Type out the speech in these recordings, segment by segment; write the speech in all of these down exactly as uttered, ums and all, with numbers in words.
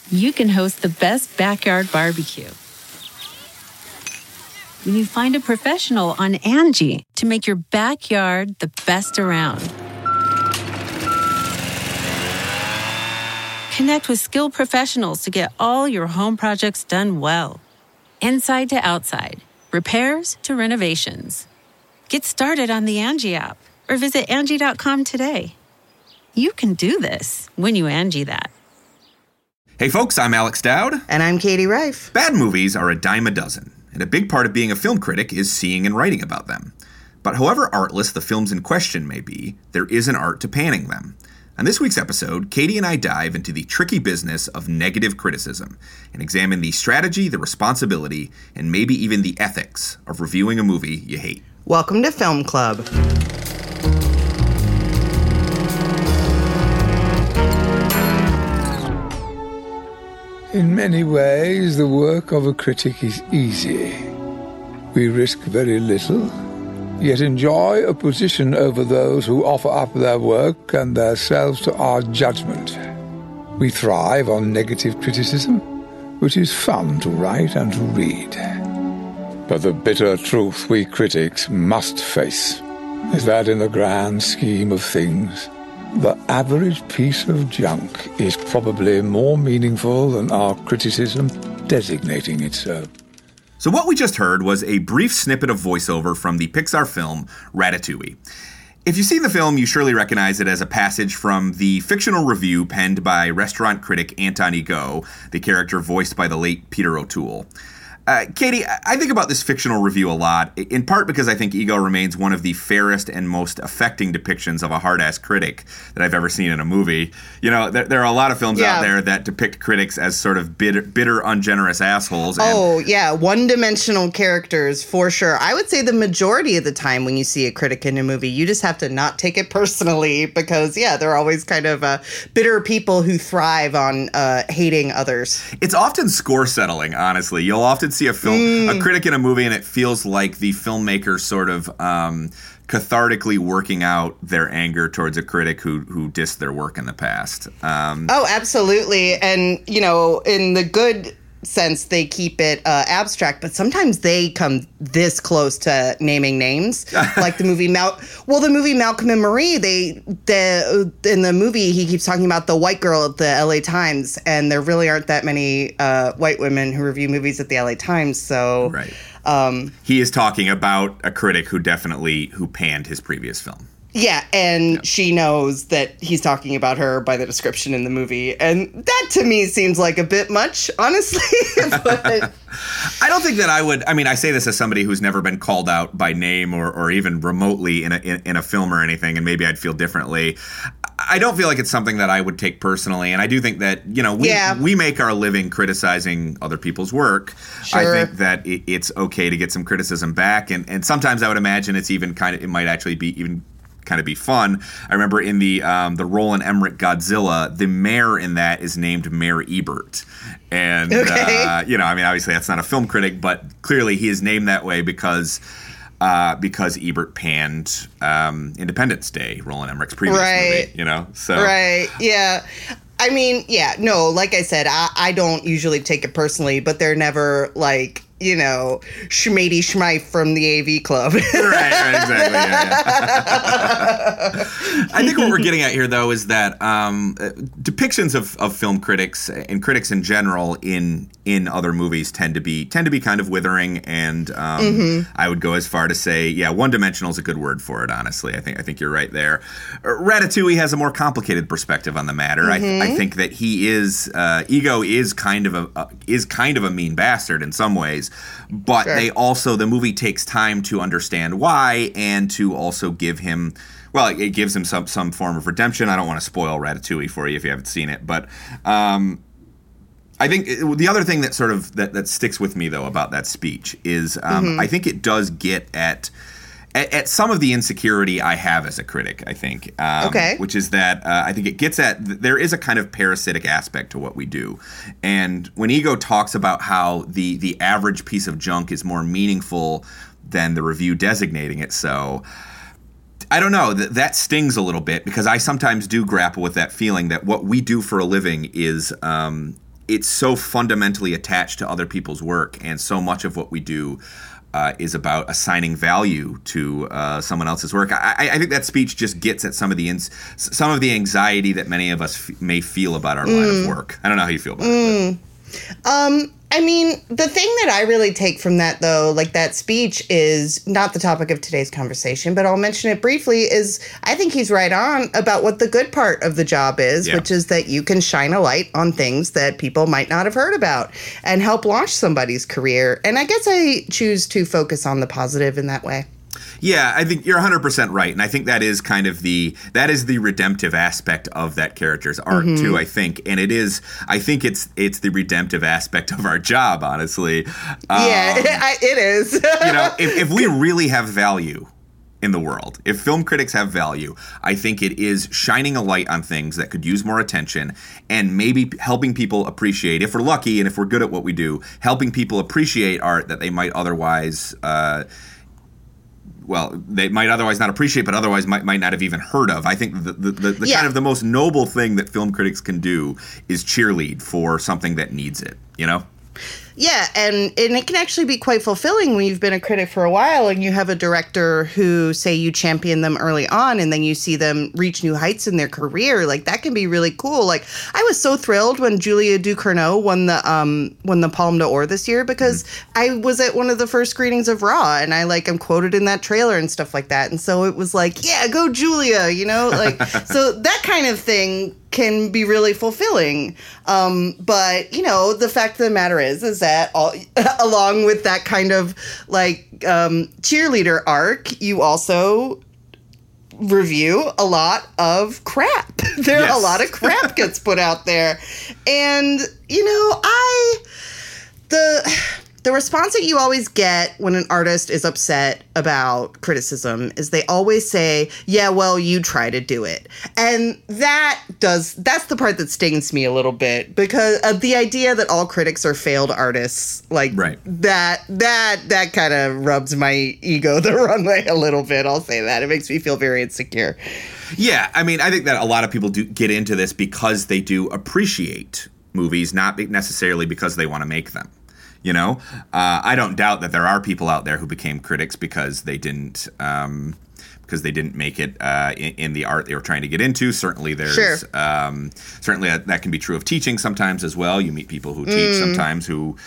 you can host the best backyard barbecue. When you find a professional on Angie to make your backyard the best around. Connect with skilled professionals to get all your home projects done well. Inside to outside, repairs to renovations. Get started on the Angie app or visit Angie dot com today. You can do this when you Angie that. Hey folks, I'm Alex Dowd. And I'm Katie Reif. Bad movies are a dime a dozen, and a big part of being a film critic is seeing and writing about them. But however artless the films in question may be, there is an art to panning them. On this week's episode, Katie and I dive into the tricky business of negative criticism and examine the strategy, the responsibility, and maybe even the ethics of reviewing a movie you hate. Welcome to Film Club. In many ways, the work of a critic is easy. We risk very little, yet enjoy a position over those who offer up their work and themselves to our judgment. We thrive on negative criticism, which is fun to write and to read. But the bitter truth we critics must face is that in the grand scheme of things, the average piece of junk is probably more meaningful than our criticism designating it so. So what we just heard was a brief snippet of voiceover from the Pixar film Ratatouille. If you've seen the film, you surely recognize it as a passage from the fictional review penned by restaurant critic Anton Ego, the character voiced by the late Peter O'Toole. Uh, Katie, I think about this fictional review a lot, in part because I think Ego remains one of the fairest and most affecting depictions of a hard-ass critic that I've ever seen in a movie. You know, there, there are a lot of films yeah. out there that depict critics as sort of bitter, bitter ungenerous assholes. And oh, yeah, one-dimensional characters, for sure. I would say the majority of the time when you see a critic in a movie, you just have to not take it personally because, yeah, they're always kind of uh, bitter people who thrive on uh, hating others. It's often score-settling, honestly. You'll often see a film, mm. a critic in a movie, and it feels like the filmmaker sort of um, cathartically working out their anger towards a critic who who dissed their work in the past. Um, oh, absolutely. And, you know, in the good sense, they keep it uh, abstract, but sometimes they come this close to naming names, like the movie Mal. Well, the movie Malcolm and Marie. They the in the movie he keeps talking about the white girl at the L A Times, and there really aren't that many uh, white women who review movies at the L A Times. So, right, um, he is talking about a critic who definitely who panned his previous film. Yeah, and yep. she knows that he's talking about her by the description in the movie. And that, to me, seems like a bit much, honestly. But I don't think that I would... I mean, I say this as somebody who's never been called out by name or, or even remotely in a, in, in a film or anything, and maybe I'd feel differently. I don't feel like it's something that I would take personally, and I do think that, you know, we yeah. we make our living criticizing other people's work. Sure. I think that it, it's okay to get some criticism back, and, and sometimes I would imagine it's even kind of... It might actually be even... kind of be fun. I remember in the um, the Roland Emmerich Godzilla, the mayor in that is named Mayor Ebert. And, okay. uh, you know, I mean, obviously that's not a film critic, but clearly he is named that way because uh, because Ebert panned um, Independence Day, Roland Emmerich's previous right. movie, you know? So Right, yeah. I mean, yeah, no, like I said, I, I don't usually take it personally, but they're never like, you know, Schmatey Schmeif from the A V Club. right, right, exactly. Yeah, yeah. I think what we're getting at here, though, is that um, depictions of, of film critics and critics in general in in other movies tend to be tend to be kind of withering, and um, mm-hmm. I would go as far to say, yeah, one dimensional is a good word for it. Honestly, I think I think you're right there. Ratatouille has a more complicated perspective on the matter. Mm-hmm. I, I think that he is uh, Ego is kind of a uh, is kind of a mean bastard in some ways. But sure. they also, the movie takes time to understand why and to also give him, well, it gives him some, some form of redemption. I don't want to spoil Ratatouille for you if you haven't seen it. But um, I think it, the other thing that sort of, that, that sticks with me, though, about that speech is um, mm-hmm. I think it does get at, at, at some of the insecurity I have as a critic, I think. Um, okay. Which is that uh, I think it gets at, there is a kind of parasitic aspect to what we do. And when Ego talks about how the, the average piece of junk is more meaningful than the review designating it so, I don't know, that, that stings a little bit because I sometimes do grapple with that feeling that what we do for a living is um, it's so fundamentally attached to other people's work, and so much of what we do uh, is about assigning value to uh, someone else's work. I, I think that speech just gets at some of the ins- some of the anxiety that many of us f- may feel about our mm. line of work. I don't know how you feel about mm. it. But. Um. I mean, the thing that I really take from that, though, like that speech is not the topic of today's conversation, but I'll mention it briefly, is I think he's right on about what the good part of the job is, yeah. which is that you can shine a light on things that people might not have heard about and help launch somebody's career. And I guess I choose to focus on the positive in that way. Yeah, I think you're one hundred percent right. And I think that is kind of the, that is the redemptive aspect of that character's arc, mm-hmm. too, I think. And it is, I think it's it's the redemptive aspect of our job, honestly. Um, yeah, it, it is. You know, if, if we really have value in the world, if film critics have value, I think it is shining a light on things that could use more attention and maybe helping people appreciate, if we're lucky and if we're good at what we do, helping people appreciate art that they might otherwise uh well, they might otherwise not appreciate, but otherwise might, might not have even heard of. I think the the, the, the yeah. kind of the most noble thing that film critics can do is cheerlead for something that needs it, you know? Yeah, and, and it can actually be quite fulfilling when you've been a critic for a while and you have a director who, say, you champion them early on and then you see them reach new heights in their career. Like, that can be really cool. Like, I was so thrilled when Julia Ducournau won the um won the Palme d'Or this year because mm-hmm. I was at one of the first screenings of Raw and I, like, I'm quoted in that trailer and stuff like that. And so it was like, yeah, go Julia, you know? Like, so that kind of thing can be really fulfilling. Um, but, you know, the fact of the matter is, is that all, along with that kind of like um, cheerleader arc, you also review a lot of crap. There yes. a lot of crap gets put out there. And, you know, I, the... The response that you always get when an artist is upset about criticism is they always say, yeah, well, you try to do it. And that does, that's the part that stings me a little bit because of the idea that all critics are failed artists, like right. that, that, that kind of rubs my ego the wrong way a little bit. I'll say that. It makes me feel very insecure. Yeah. I mean, I think that a lot of people do get into this because they do appreciate movies, not necessarily because they want to make them. You know, uh, I don't doubt that there are people out there who became critics because they didn't um, because they didn't make it uh, in, in the art they were trying to get into. Certainly, there's sure. um, certainly that, that can be true of teaching sometimes as well. You meet people who teach mm. sometimes who.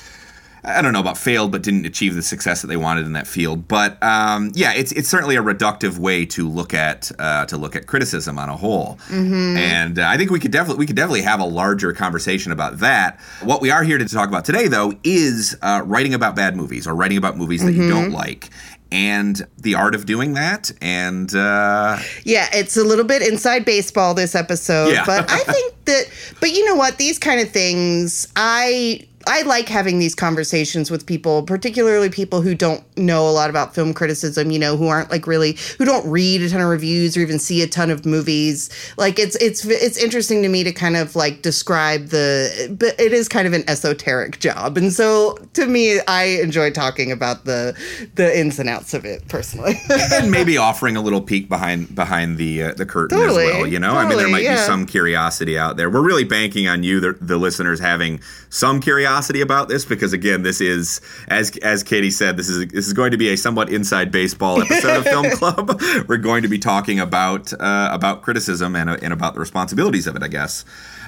I don't know about failed, but didn't achieve the success that they wanted in that field. But um, yeah, it's it's certainly a reductive way to look at uh, to look at criticism on a whole. Mm-hmm. And uh, I think we could definitely we could definitely have a larger conversation about that. What we are here to talk about today, though, is uh, writing about bad movies or writing about movies that mm-hmm. you don't like. And the art of doing that. And uh, yeah, it's a little bit inside baseball this episode. Yeah. But I think that, but you know what? These kind of things, I... I like having these conversations with people, particularly people who don't know a lot about film criticism, you know, who aren't like really, who don't read a ton of reviews or even see a ton of movies. Like it's, it's, it's interesting to me to kind of like describe the, but it is kind of an esoteric job. And so to me, I enjoy talking about the, the ins and outs of it personally. And maybe offering a little peek behind, behind the, uh, the curtain totally, as well, you know, totally, I mean, there might yeah. be some curiosity out there. We're really banking on you, the, the listeners, having some curiosity about this because again this is as as Katie said this is this is going to be a somewhat inside baseball episode of Film Club. We're going to be talking about uh, about criticism and, uh, and about the responsibilities of it, I guess.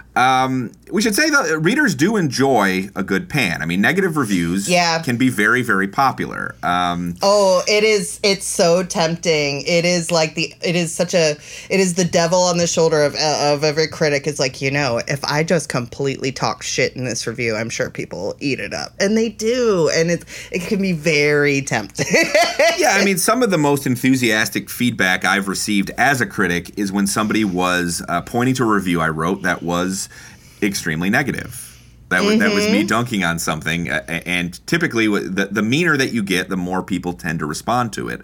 Um, we should say that readers do enjoy a good pan. I mean, negative reviews yeah. can be very, very popular. Um, oh, it is. It's so tempting. It is like the, it is such a, it is the devil on the shoulder of, of every critic. It's like, you know, if I just completely talk shit in this review, I'm sure people will eat it up. And they do. And it's, it can be very tempting. Yeah. I mean, some of the most enthusiastic feedback I've received as a critic is when somebody was uh, pointing to a review I wrote that was extremely negative. That was, mm-hmm. that was me dunking on something, uh, and typically the, the meaner that you get, the more people tend to respond to it.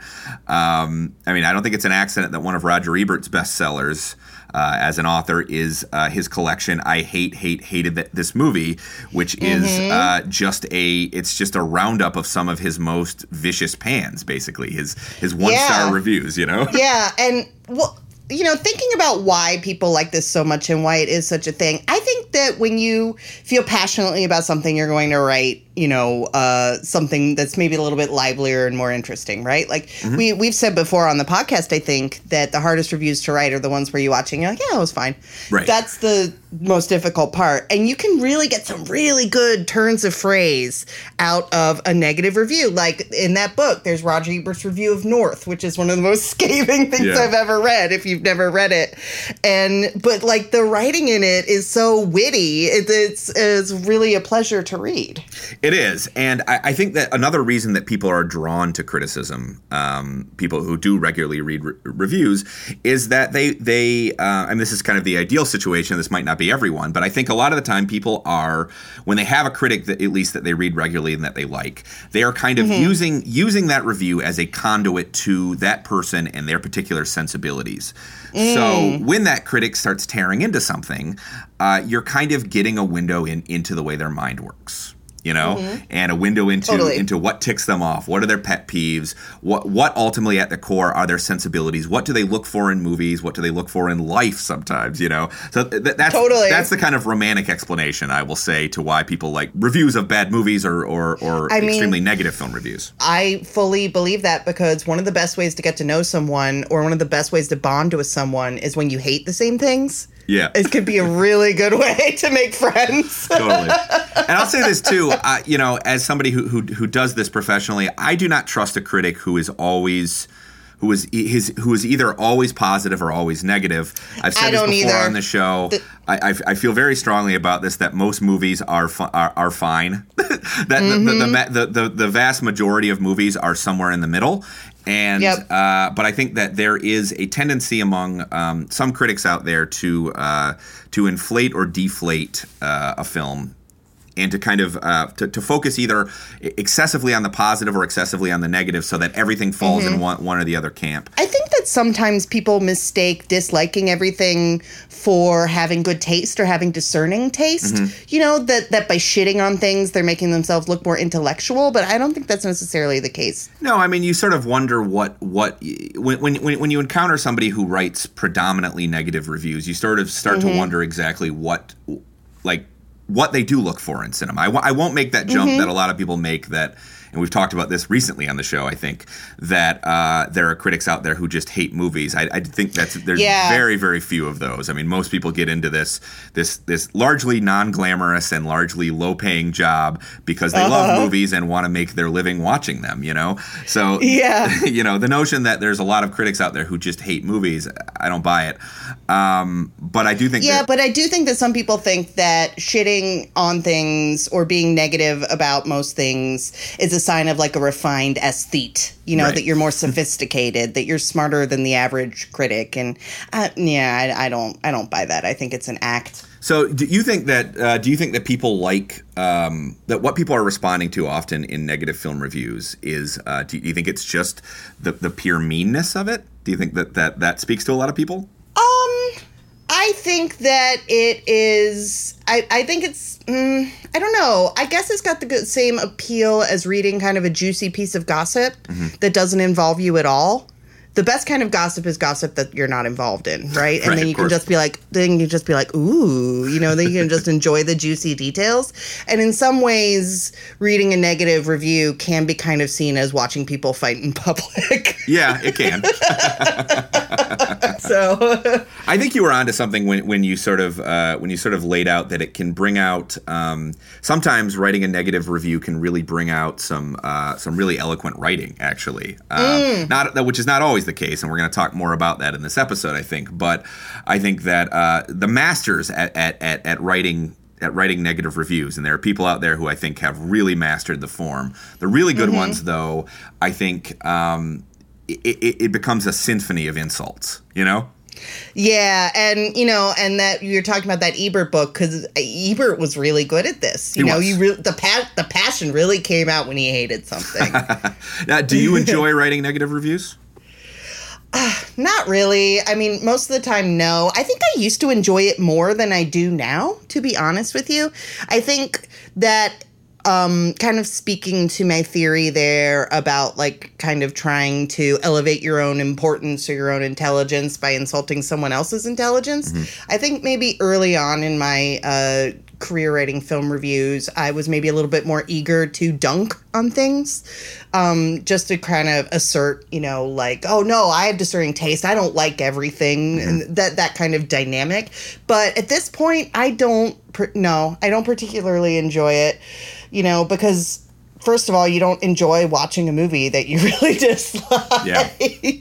Um, I mean, I don't think it's an accident that one of Roger Ebert's bestsellers uh, as an author is uh, his collection, I Hate, Hate, Hated That This Movie, which is mm-hmm. uh, just a, it's just a roundup of some of his most vicious pans, basically, his, his one-star yeah. reviews, you know? Yeah, and, well, you know, thinking about why people like this so much and why it is such a thing, I think that when you feel passionately about something, you're going to write, you know, uh, something that's maybe a little bit livelier and more interesting, right? Like mm-hmm. we, we've said before on the podcast, I think, that the hardest reviews to write are the ones where you watch and you're like, yeah, it was fine. Right. That's the most difficult part. And you can really get some really good turns of phrase out of a negative review. Like in that book, there's Roger Ebert's review of North, which is one of the most scathing things yeah. I've ever read, if you've never read it. And, but like the writing in it is so witty. It, it's, it's really a pleasure to read. It is. And I, I think that another reason that people are drawn to criticism, um, people who do regularly read re- reviews, is that they, they uh, and this is kind of the ideal situation. This might not be everyone, but I think a lot of the time people are, when they have a critic that at least that they read regularly and that they like, they are kind of mm-hmm. using using that review as a conduit to that person and their particular sensibilities. Mm. So when that critic starts tearing into something, uh, you're kind of getting a window in into the way their mind works. You know, mm-hmm. and a window into totally. into what ticks them off. What are their pet peeves? What what ultimately at the core are their sensibilities? What do they look for in movies? What do they look for in life sometimes, you know? So th- that's totally. that's the kind of romantic explanation, I will say, to why people like reviews of bad movies or, or, or I extremely mean, negative film reviews. I fully believe that, because one of the best ways to get to know someone, or one of the best ways to bond with someone, is when you hate the same things. Yeah. It could be a really good way to make friends. Totally. And I'll say this too, uh, you know, as somebody who, who who does this professionally, I do not trust a critic who is always who is his who is either always positive or always negative. I've said I this don't before either. on the show. The- I, I I feel very strongly about this, that most movies are fu- are, are fine. that mm-hmm. the, the, the, the the vast majority of movies are somewhere in the middle. And yep. uh, but I think that there is a tendency among um, some critics out there to uh, to inflate or deflate uh, a film, and to kind of uh, to, to focus either excessively on the positive or excessively on the negative, so that everything falls mm-hmm. in one, one or the other camp. I think that sometimes people mistake disliking everything for having good taste or having discerning taste. Mm-hmm. You know, that, that by shitting on things, they're making themselves look more intellectual, but I don't think that's necessarily the case. No, I mean, you sort of wonder what, what when, when, when you encounter somebody who writes predominantly negative reviews, you sort of start mm-hmm. to wonder exactly what, like, what they do look for in cinema. I, w- I won't make that jump mm-hmm. that a lot of people make, that, and we've talked about this recently on the show, I think, that uh, there are critics out there who just hate movies. I, I think that's there's yeah. very, very few of those. I mean, most people get into this this this largely non-glamorous and largely low-paying job because they uh-huh. love movies and want to make their living watching them, you know? So, yeah. you know, the notion that there's a lot of critics out there who just hate movies, I don't buy it. Um, but I do think Yeah, that, but I do think that some people think that shitting on things or being negative about most things is a sign of like a refined aesthete, you know, right. that you're more sophisticated, that you're smarter than the average critic. And uh, yeah, I, I don't I don't buy that. I think it's an act. So do you think that uh, do you think that people like um, that what people are responding to often in negative film reviews is uh, do you think it's just the, the pure meanness of it? Do you think that, that that speaks to a lot of people? Um, I think that it is, I, I think it's, mm, I don't know. I guess it's got the good, same appeal as reading kind of a juicy piece of gossip mm-hmm. that doesn't involve you at all. The best kind of gossip is gossip that you're not involved in, right? And right, then you can course. just be like, then you just be like, ooh, you know, then you can just enjoy the juicy details. And in some ways, reading a negative review can be kind of seen as watching people fight in public. Yeah, it can. So I think you were onto something when, when you sort of uh, when you sort of laid out that it can bring out um, sometimes writing a negative review can really bring out some uh, some really eloquent writing, actually. Um, mm. Not which is not always the case, and we're going to talk more about that in this episode, I think. But I think that uh, the masters at, at, at, at writing at writing negative reviews, and there are people out there who I think have really mastered the form. The really good mm-hmm. ones, though, I think um, it, it, it becomes a symphony of insults, you know? Yeah, and you know, and that you're talking about that Ebert book, because Ebert was really good at this. You he know, was. you re- the pa- the passion really came out when he hated something. Now, do you enjoy writing negative reviews? Uh, not really. I mean, most of the time, no. I think I used to enjoy it more than I do now, to be honest with you. I think that um, kind of speaking to my theory there about like kind of trying to elevate your own importance or your own intelligence by insulting someone else's intelligence. Mm-hmm. I think maybe early on in my uh, career writing film reviews, I was maybe a little bit more eager to dunk on things, um, just to kind of assert, you know, like, oh no, I have discerning taste. I don't like everything, mm-hmm. and that that kind of dynamic. But at this point, I don't. Per- no, I don't particularly enjoy it. You know, because first of all, you don't enjoy watching a movie that you really dislike. Yeah.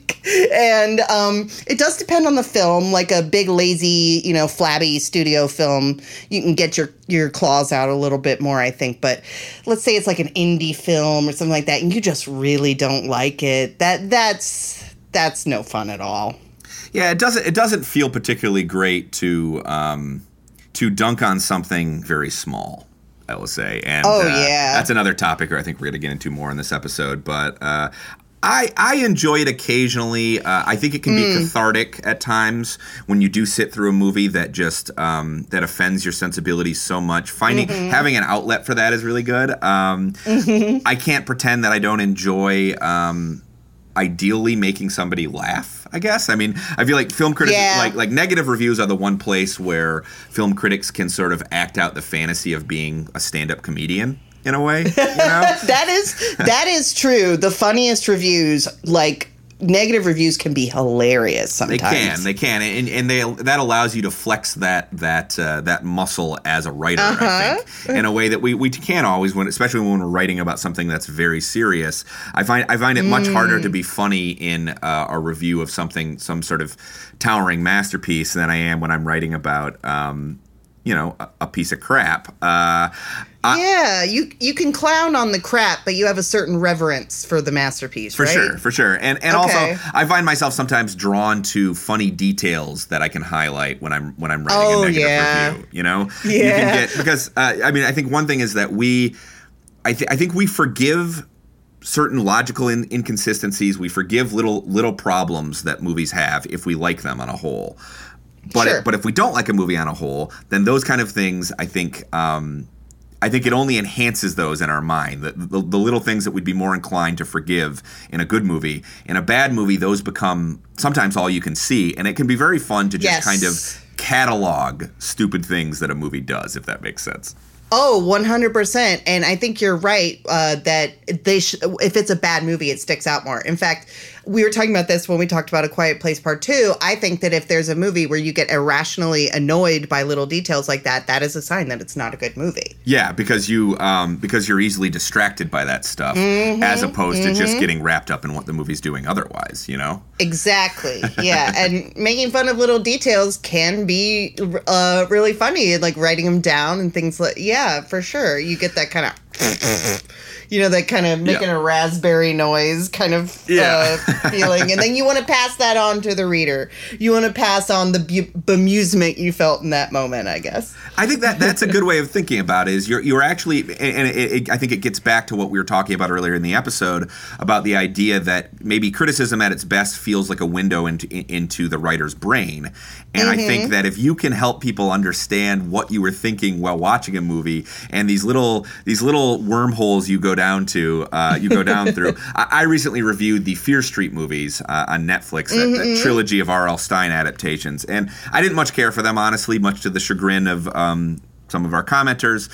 And um, it does depend on the film. Like a big, lazy, you know, flabby studio film, you can get your, your claws out a little bit more, I think. But let's say it's like an indie film or something like that, and you just really don't like it. That that's that's no fun at all. Yeah, it doesn't it doesn't feel particularly great to um, to dunk on something very small, I will say. And oh, uh, yeah. That's another topic I think we're going to get into more in this episode. But uh, I I enjoy it occasionally. Uh, I think it can be mm. cathartic at times when you do sit through a movie that just um, that offends your sensibilities so much. Finding mm-hmm. having an outlet for that is really good. Um, mm-hmm. I can't pretend that I don't enjoy um, ideally making somebody laugh. I guess. I mean, I feel like film critics, yeah. like like negative reviews are the one place where film critics can sort of act out the fantasy of being a stand-up comedian in a way. You know? that is that is true. The funniest reviews, like negative reviews, can be hilarious sometimes. They can, they can, and and they that allows you to flex that that uh, that muscle as a writer. Uh-huh. I think in a way that we, we can't always, when especially when we're writing about something that's very serious. I find I find it much mm. harder to be funny in uh, a review of something, some sort of towering masterpiece, than I am when I'm writing about um, you know a, a piece of crap. Uh, Yeah, you you can clown on the crap, but you have a certain reverence for the masterpiece, for right? For sure, for sure. And and okay. also, I find myself sometimes drawn to funny details that I can highlight when I'm when I'm writing oh, a negative yeah. review. You know, yeah. You can get, because uh, I mean, I think one thing is that we, I th- I think we forgive certain logical in- inconsistencies. We forgive little little problems that movies have if we like them on a whole. But sure. it, but if we don't like a movie on a whole, then those kind of things, I think. Um, I think it only enhances those in our mind. The, the, the little things that we'd be more inclined to forgive in a good movie. In a bad movie, those become sometimes all you can see. And it can be very fun to just yes. kind of catalog stupid things that a movie does, if that makes sense. Oh, one hundred percent. And I think you're right uh, that they sh- if it's a bad movie, it sticks out more. In fact, we were talking about this when we talked about A Quiet Place Part two. I think that if there's a movie where you get irrationally annoyed by little details like that, that is a sign that it's not a good movie. Yeah, because you um, because you're easily distracted by that stuff, mm-hmm, as opposed mm-hmm. to just getting wrapped up in what the movie's doing otherwise, you know? Exactly. Yeah, and making fun of little details can be uh, really funny, like writing them down and things like, yeah, for sure. You get that kind of... You know, that kind of making yeah. a raspberry noise kind of yeah. uh, feeling. And then you want to pass that on to the reader. You want to pass on the bu- bemusement you felt in that moment, I guess. I think that that's a good way of thinking about it, is you're, you're actually, and it, it, I think it gets back to what we were talking about earlier in the episode about the idea that maybe criticism at its best feels like a window into, into the writer's brain. And mm-hmm. I think that if you can help people understand what you were thinking while watching a movie, and these little these little wormholes you go down to, uh, you go down through. I, I recently reviewed the Fear Street movies uh, on Netflix, that, mm-hmm. that trilogy of R L. Stine adaptations, and I didn't much care for them, honestly, much to the chagrin of um, some of our commenters.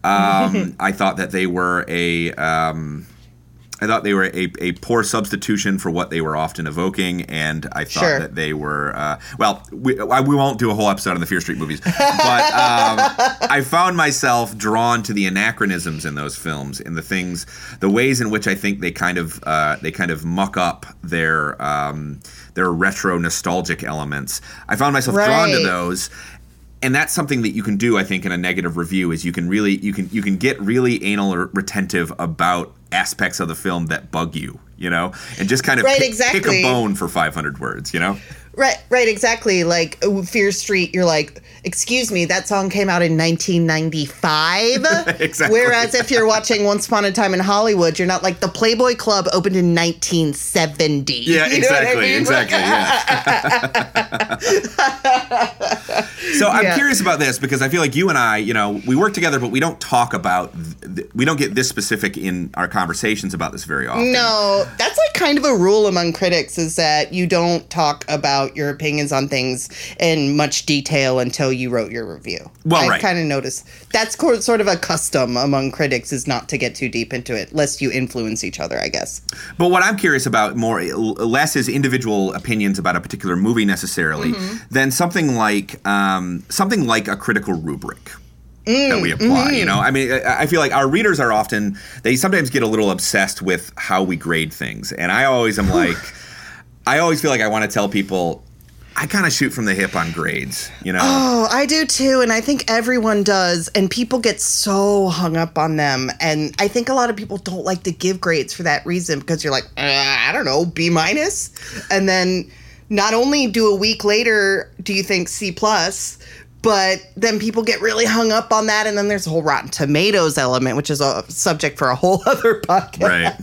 Um, I thought that they were a. Um, I thought they were a, a poor substitution for what they were often evoking, and I thought sure. that they were, uh, well, we, I, we won't do a whole episode on the Fear Street movies, but um, I found myself drawn to the anachronisms in those films, in the things, the ways in which I think they kind of uh, they kind of muck up their um, their retro nostalgic elements. I found myself right. drawn to those. And that's something that you can do, I think, in a negative review, is you can really you can you can get really anal or retentive about aspects of the film that bug you, you know, and just kind of right, pick, exactly. pick a bone for five hundred words, you know. Right, right, exactly. Like Fear Street, you're like, excuse me, that song came out in nineteen ninety-five. Exactly. Whereas if you're watching Once Upon a Time in Hollywood, you're not like the Playboy Club opened in nineteen seventy. Yeah, You know what I exactly, mean? exactly. Yeah. So I'm Yeah. curious about this because I feel like you and I, you know, we work together, but we don't talk about, th- we don't get this specific in our conversations about this very often. No, that's like kind of a rule among critics is that you don't talk about your opinions on things in much detail until you wrote your review. Well, I right. kind of noticed that's co- sort of a custom among critics is not to get too deep into it, lest you influence each other, I guess. But what I'm curious about more, less is individual opinions about a particular movie necessarily, Mm-hmm. than something like um, something like a critical rubric. That we apply, you know? I mean, I I feel like our readers are often, they sometimes get a little obsessed with how we grade things. And I always am like, I always feel like I want to tell people, I kind of shoot from the hip on grades, you know? Oh, I do too, and I think everyone does, and people get so hung up on them, and I think a lot of people don't like to give grades for that reason because you're like, uh, I don't know, B minus, and then not only do a week later do you think C plus, but then people get really hung up on that, and then there's a whole Rotten Tomatoes element, which is a subject for a whole other podcast. Right.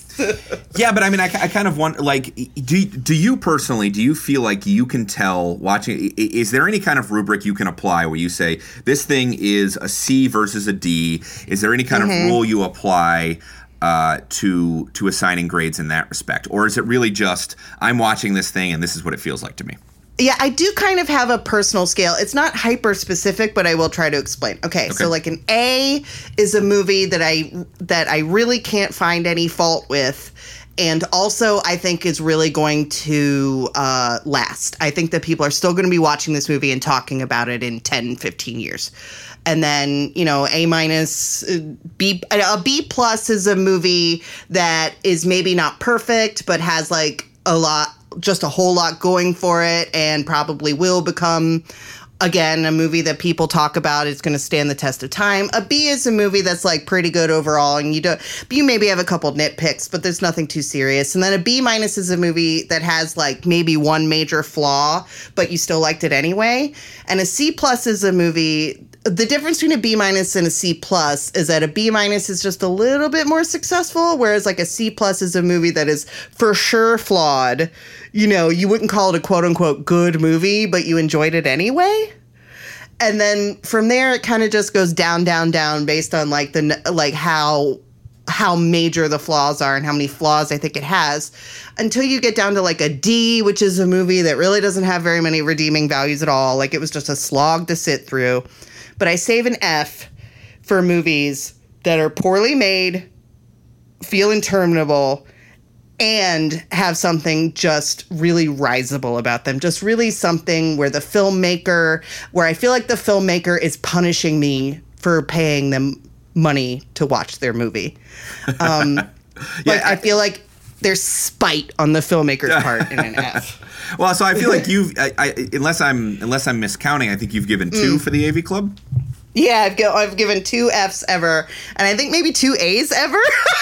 Yeah, but I mean, I, I kind of want, like, do do you personally, do you feel like you can tell watching, i- is there any kind of rubric you can apply where you say, this thing is a C versus a D? Is there any kind Mm-hmm. of rule you apply uh, to to assigning grades in that respect? Or is it really just, I'm watching this thing and this is what it feels like to me? Yeah, I do kind of have a personal scale. It's not hyper specific, but I will try to explain. Okay, Okay. so like an A is a movie that I that I really can't find any fault with, and also I think is really going to uh, last. I think that people are still going to be watching this movie and talking about it in ten, fifteen years. And then, you know, A minus, uh, B, a B plus is a movie that is maybe not perfect, but has like a lot, just a whole lot going for it, and probably will become, again, a movie that people talk about. It's going to stand the test of time. A B is a movie that's like pretty good overall, and you don't, you maybe have a couple nitpicks, but there's nothing too serious. And then a B minus is a movie that has like maybe one major flaw, but you still liked it anyway. And a C plus is a movie. The difference between a B minus and a C plus is that a B minus is just a little bit more successful, whereas like a C plus is a movie that is for sure flawed. You know, you wouldn't call it a quote unquote good movie, but you enjoyed it anyway. And then from there, it kind of just goes down, down, down based on like the like how how major the flaws are and how many flaws I think it has, until you get down to like a D, which is a movie that really doesn't have very many redeeming values at all. Like it was just a slog to sit through. But I save an F for movies that are poorly made, feel interminable, and have something just really risible about them. Just really something where the filmmaker, where I feel like the filmmaker is punishing me for paying them money to watch their movie. Um, Yeah, like I, I- feel like there's spite on the filmmaker's part in an F. Well, so I feel like you've, I, I, unless I'm unless I'm miscounting, I think you've given two Mm. for the A V Club. Yeah, I've, go, I've given two Fs ever, and I think maybe two As ever.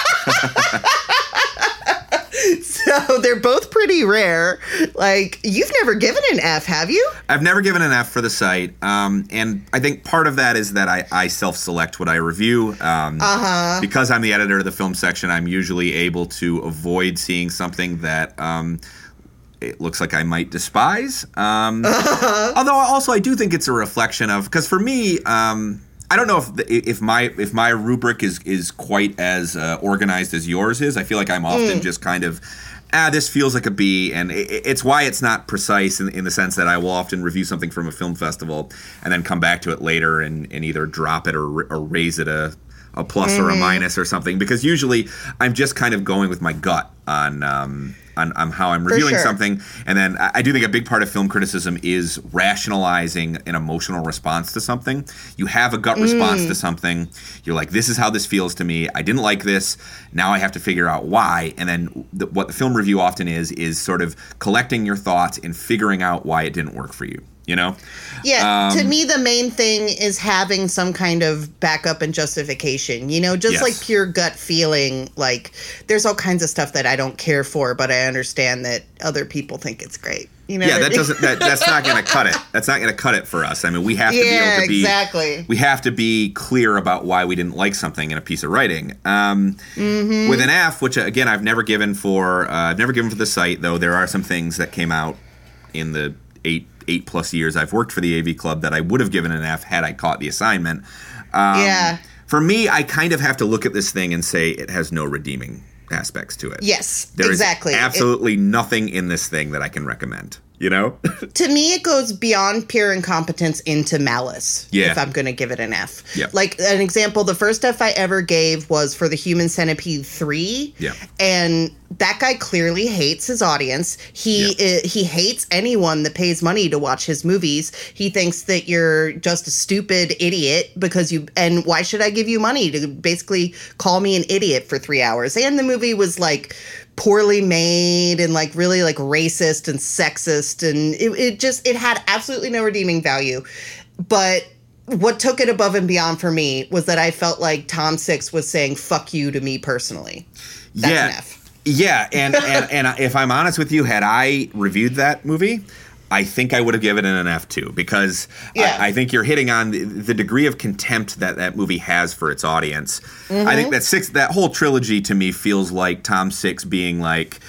So they're both pretty rare. Like, you've never given an F, have you? I've never given an F for the site, um, and I think part of that is that I, I self-select what I review. Um, uh-huh. Because I'm the editor of the film section, I'm usually able to avoid seeing something that um, it looks like I might despise. Um, uh-huh. Although also I do think it's a reflection of, because for me, um, I don't know if the, if my if my rubric is is quite as uh, organized as yours is. I feel like I'm often mm. just kind of, ah, this feels like a B, and it, it's why it's not precise in, in the sense that I will often review something from a film festival and then come back to it later and, and either drop it or, or raise it a a plus mm-hmm. or a minus or something, because usually I'm just kind of going with my gut on um, on, on how I'm reviewing sure. something. And then I, I do think a big part of film criticism is rationalizing an emotional response to something. You have a gut mm. response to something. You're like, this is how this feels to me. I didn't like this. Now I have to figure out why. And then the, what the film review often is, is sort of collecting your thoughts and figuring out why it didn't work for you. you know? Yeah, Um, to me, the main thing is having some kind of backup and justification. You know, just Yes. like pure gut feeling. Like, there's all kinds of stuff that I don't care for, but I understand that other people think it's great. You know, Yeah, what I that mean? doesn't. That, that's not going to cut it. That's not going to cut it for us. I mean, we have to be Yeah, able to be exactly. We have to be clear about why we didn't like something in a piece of writing. Um, Mm-hmm. With an F, which again I've never given for. Uh, I've never given for the site, though. There are some things that came out in the eight eight plus years I've worked for the A V Club that I would have given an F had I caught the assignment. Um, Yeah. For me, I kind of have to look at this thing and say it has no redeeming aspects to it. Yes, There is exactly. It- absolutely nothing in this thing that I can recommend. You know? To me, it goes beyond pure incompetence into malice. Yeah. If I'm going to give it an F. Yep. Like an example, the first F I ever gave was for the Human Centipede three. Yeah. And that guy clearly hates his audience. He Yeah. uh, he hates anyone that pays money to watch his movies. He thinks that you're just a stupid idiot because you. And why should I give you money to basically call me an idiot for three hours? And the movie was like poorly made and like really like racist and sexist, and it, it just it had absolutely no redeeming value. But what took it above and beyond for me was that I felt like Tom Six was saying "fuck you" to me personally. That's yeah. an F. Yeah, and, and and if I'm honest with you, had I reviewed that movie, I think I would have given it an F too, because Yeah. I, I think you're hitting on the, the degree of contempt that that movie has for its audience. I think that six that whole trilogy to me feels like Tom Six being like,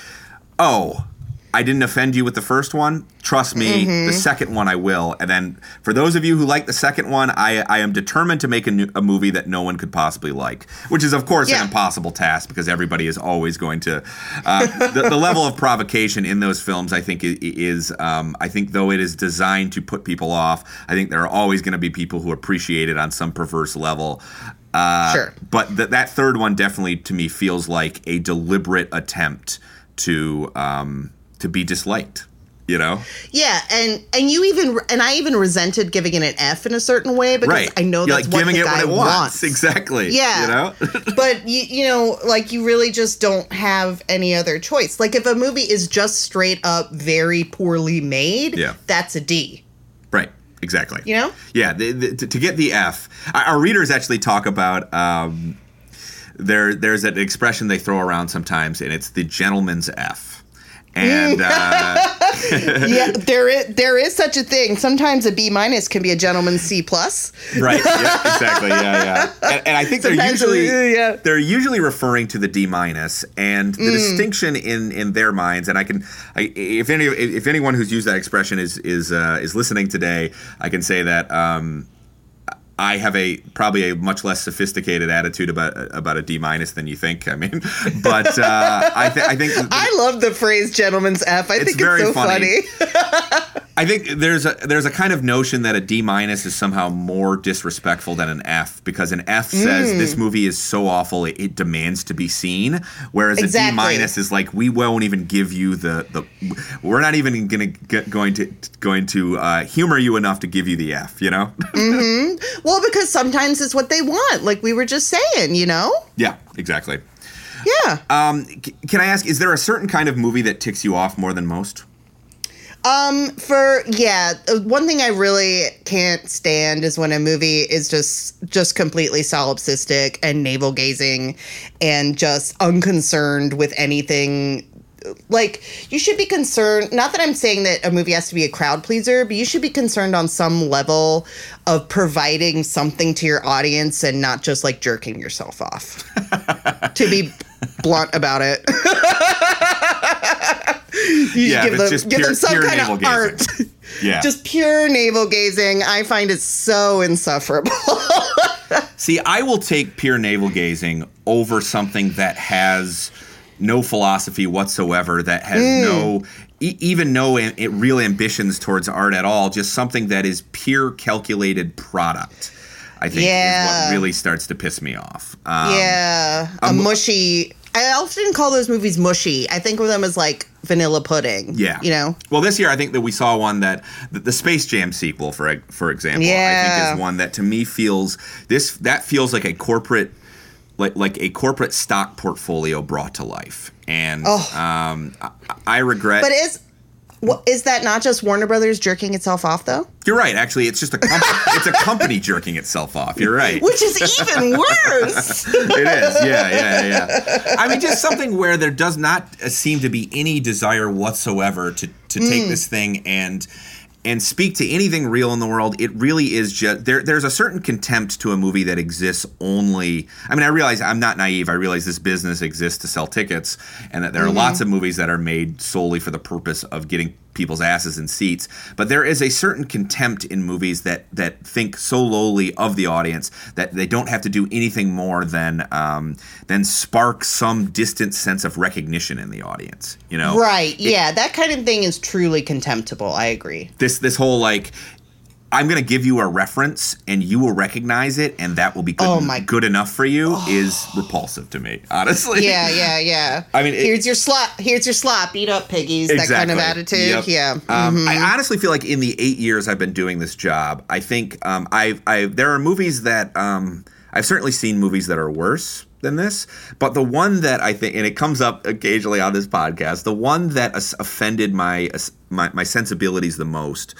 oh, I didn't offend you with the first one. Trust me, the second one I will. And then for those of you who like the second one, I, I am determined to make a, new, a movie that no one could possibly like, which is, of course, Yeah. an impossible task because everybody is always going to. Uh, the, the level of provocation in those films, I think, i- is, um, I think, though it is designed to put people off, I think there are always going to be people who appreciate it on some perverse level. Uh, Sure. But th- that third one definitely, to me, feels like a deliberate attempt to. Um, to be disliked, you know? Yeah, and and you even and I even resented giving it an F in a certain way because Right. I know You're that's like what giving the it guy what it wants. wants. Exactly. Yeah. You know? But you you know, like you really just don't have any other choice. Like if a movie is just straight up very poorly made, Yeah. that's a D. Right. Exactly. You know? Yeah. The, the, to, to get the F, our our readers actually talk about. Um, there, there's an expression they throw around sometimes, and it's the gentleman's F. And uh, Yeah, there is there is such a thing. Sometimes a B minus can be a gentleman's C plus. right, yeah, exactly, yeah, yeah. And, and I think they're Sometimes, usually uh, yeah. they're usually referring to the D minus, and the distinction in, in their minds. And I can, I, if any if anyone who's used that expression is is uh, is listening today, I can say that. Um, I have a probably a much less sophisticated attitude about about a D minus than you think. I mean, but uh, I, th- I think I love the phrase "gentleman's F." I It's think very it's so funny. funny. I think there's a there's a kind of notion that a D minus is somehow more disrespectful than an F, because an F says this movie is so awful it, it demands to be seen, whereas Exactly. a D minus is like, we won't even give you the, the we're not even gonna get, going to going to uh, humor you enough to give you the F, you know? Well, because sometimes it's what they want, like we were just saying, you know? Yeah, exactly. Yeah. Um, c- can I ask, is there a certain kind of movie that ticks you off more than most? Um, for yeah, uh, one thing I really can't stand is when a movie is just just completely solipsistic and navel gazing and just unconcerned with anything. Like, you should be concerned, not that I'm saying that a movie has to be a crowd pleaser, but you should be concerned on some level of providing something to your audience and not just like jerking yourself off. To be blunt about it. You Yeah, should if give it's them, just give pure- them some pure kind navel of gazing. art. Yeah. Just pure navel gazing. I find it so insufferable. See, I will take pure navel gazing over something that has no philosophy whatsoever, that has no, e- even no am- real ambitions towards art at all, just something that is pure calculated product, I think, is Yeah. what really starts to piss me off. Um, Yeah, a mushy. I often call those movies mushy. I think of them as like vanilla pudding. Yeah. You know? Well, this year I think that we saw one that the, the Space Jam sequel, for for example, I Yeah. think is one that to me feels this that feels like a corporate like like a corporate stock portfolio brought to life, and Oh. um, I, I regret. But it's Well, is that not just Warner Brothers jerking itself off, though? You're right. Actually, it's just a com- it's a company jerking itself off. You're right. Which is even worse. It is. Yeah, yeah, yeah. I mean, just something where there does not seem to be any desire whatsoever to, to take Mm. this thing and and speak to anything real in the world. It really is just there. There's a certain contempt to a movie that exists only. I mean, I realize I'm not naive. I realize this business exists to sell tickets, and that there are Mm-hmm. lots of movies that are made solely for the purpose of getting people's asses in seats. But there is a certain contempt in movies that that think so lowly of the audience that they don't have to do anything more than um, than spark some distant sense of recognition in the audience. You know, Right. Yeah, that kind of thing is truly contemptible. I agree. This this whole like, I'm going to give you a reference and you will recognize it and that will be good, Oh my- good enough for you is repulsive to me, honestly. Yeah, yeah, yeah. I mean, it- here's your slop. Here's your slop. Eat up, piggies. That kind of attitude. Yep. Yeah. Um, Mhm. I honestly feel like in the eight years I've been doing this job, I think um, I've, I've there are movies that um, I've certainly seen movies that are worse than this, but the one that I think, and it comes up occasionally on this podcast, the one that as- offended my, my my sensibilities the most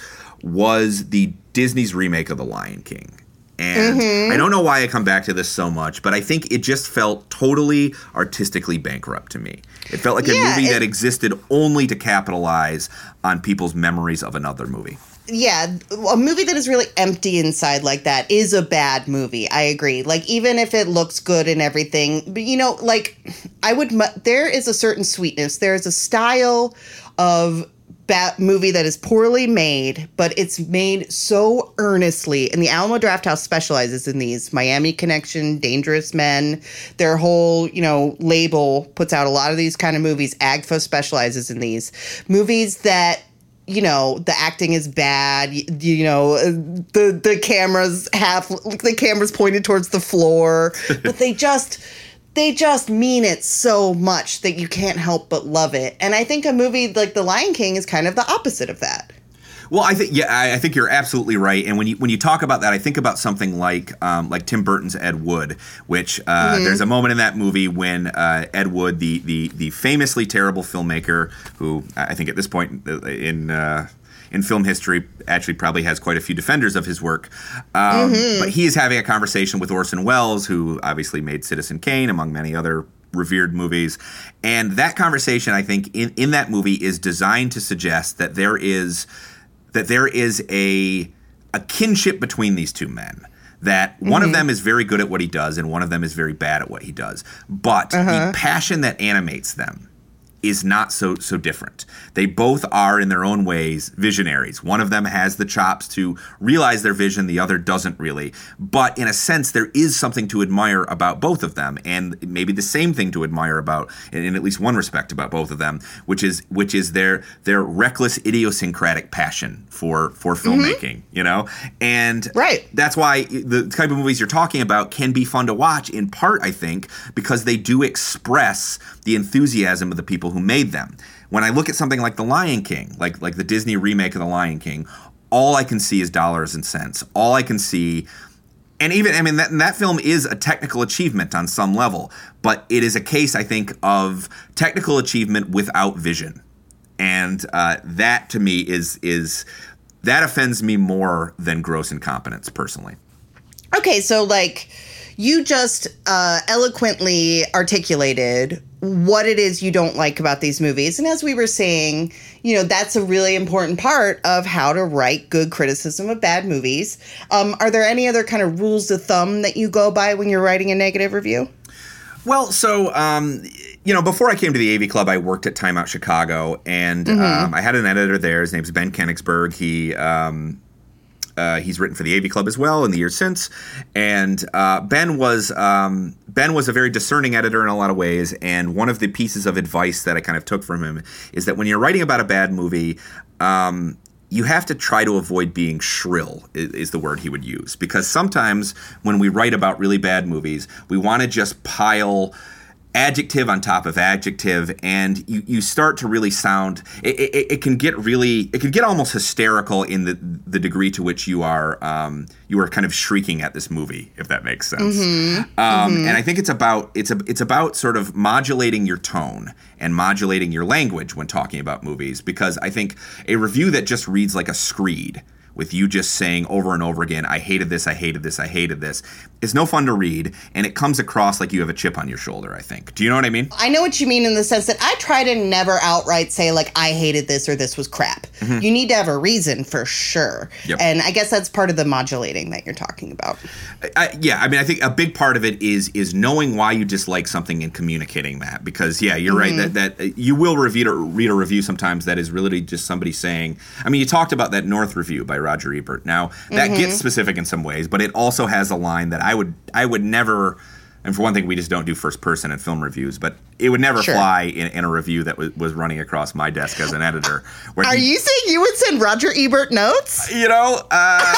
was the Disney's remake of The Lion King. And Mm-hmm. I don't know why I come back to this so much, but I think it just felt totally artistically bankrupt to me. It felt like Yeah, a movie it- that existed only to capitalize on people's memories of another movie. Yeah, a movie that is really empty inside like that is a bad movie. I agree. Like, even if it looks good and everything, but you know, like, I would, mu- there is a certain sweetness. There is a style of bad movie that is poorly made, but it's made so earnestly. And the Alamo Drafthouse specializes in these. Miami Connection, Dangerous Men, their whole, you know, label puts out a lot of these kind of movies. A G F A specializes in these movies that, you know, the acting is bad. You, you know, the the cameras half the cameras pointed towards the floor, but they just they just mean it so much that you can't help but love it. And I think a movie like The Lion King is kind of the opposite of that. Well, I think yeah, I, I think you're absolutely right. And when you when you talk about that, I think about something like um, like Tim Burton's Ed Wood, which uh, Mm-hmm. there's a moment in that movie when uh, Ed Wood, the the the famously terrible filmmaker, who I think at this point in uh, in film history actually probably has quite a few defenders of his work, um, Mm-hmm. but he is having a conversation with Orson Welles, who obviously made Citizen Kane among many other revered movies. And that conversation, I think, in, in that movie is designed to suggest that there is that there is a a kinship between these two men. That one of them is very good at what he does and one of them is very bad at what he does. But the passion that animates them is not so so different. They both are in their own ways visionaries. One of them has the chops to realize their vision, the other doesn't really. But in a sense, there is something to admire about both of them, and maybe the same thing to admire about, in, in at least one respect, about both of them, which is which is their their reckless, idiosyncratic passion for for filmmaking. You know, and Right. that's why the type of movies you're talking about can be fun to watch, in part, I think, because they do express the enthusiasm of the people who made them. When I look at something like The Lion King, like like the Disney remake of The Lion King, all I can see is dollars and cents. All I can see, and even, I mean, that, that film is a technical achievement on some level, but it is a case, I think, of technical achievement without vision. And uh, that, to me, is is that offends me more than gross incompetence, personally. Okay, so like you just uh, eloquently articulated what it is you don't like about these movies. And as we were saying, you know, that's a really important part of how to write good criticism of bad movies. Um, are there any other kind of rules of thumb that you go by when you're writing a negative review? Well, so, um, you know, before I came to the A V Club, I worked at Time Out Chicago, and um, I had an editor there. His name's Ben Kenigsberg. He um, uh, he's written for the A V Club as well in the years since. And uh, Ben was um, Ben was a very discerning editor in a lot of ways. And one of the pieces of advice that I kind of took from him is that when you're writing about a bad movie, um, you have to try to avoid being shrill, is the word he would use. Because sometimes when we write about really bad movies, we want to just pile adjective on top of adjective, and you, you start to really sound it, it, it can get really it can get almost hysterical in the the degree to which you are um, you are kind of shrieking at this movie, if that makes sense. Mm-hmm. Um, mm-hmm. And I think it's about it's a it's about sort of modulating your tone and modulating your language when talking about movies, because I think a review that just reads like a screed, with you just saying over and over again, I hated this, I hated this, I hated this, is no fun to read, and it comes across like you have a chip on your shoulder, I think. Do you know what I mean? I know what you mean in the sense that I try to never outright say, like, I hated this or this was crap. Mm-hmm. You need to have a reason for sure. Yep. And I guess that's part of the modulating that you're talking about. I, yeah, I mean, I think a big part of it is is knowing why you dislike something and communicating that. Because, yeah, you're mm-hmm. right, that, that you will read a, read a review sometimes that is really just somebody saying, I mean, you talked about that North review by Roger Ebert. Now, that mm-hmm. gets specific in some ways, but it also has a line that I would I would never, and for one thing, we just don't do first person in film reviews, but it would never sure. fly in, in a review that was, was running across my desk as an editor. Where Are he, you saying you would send Roger Ebert notes? You know, uh,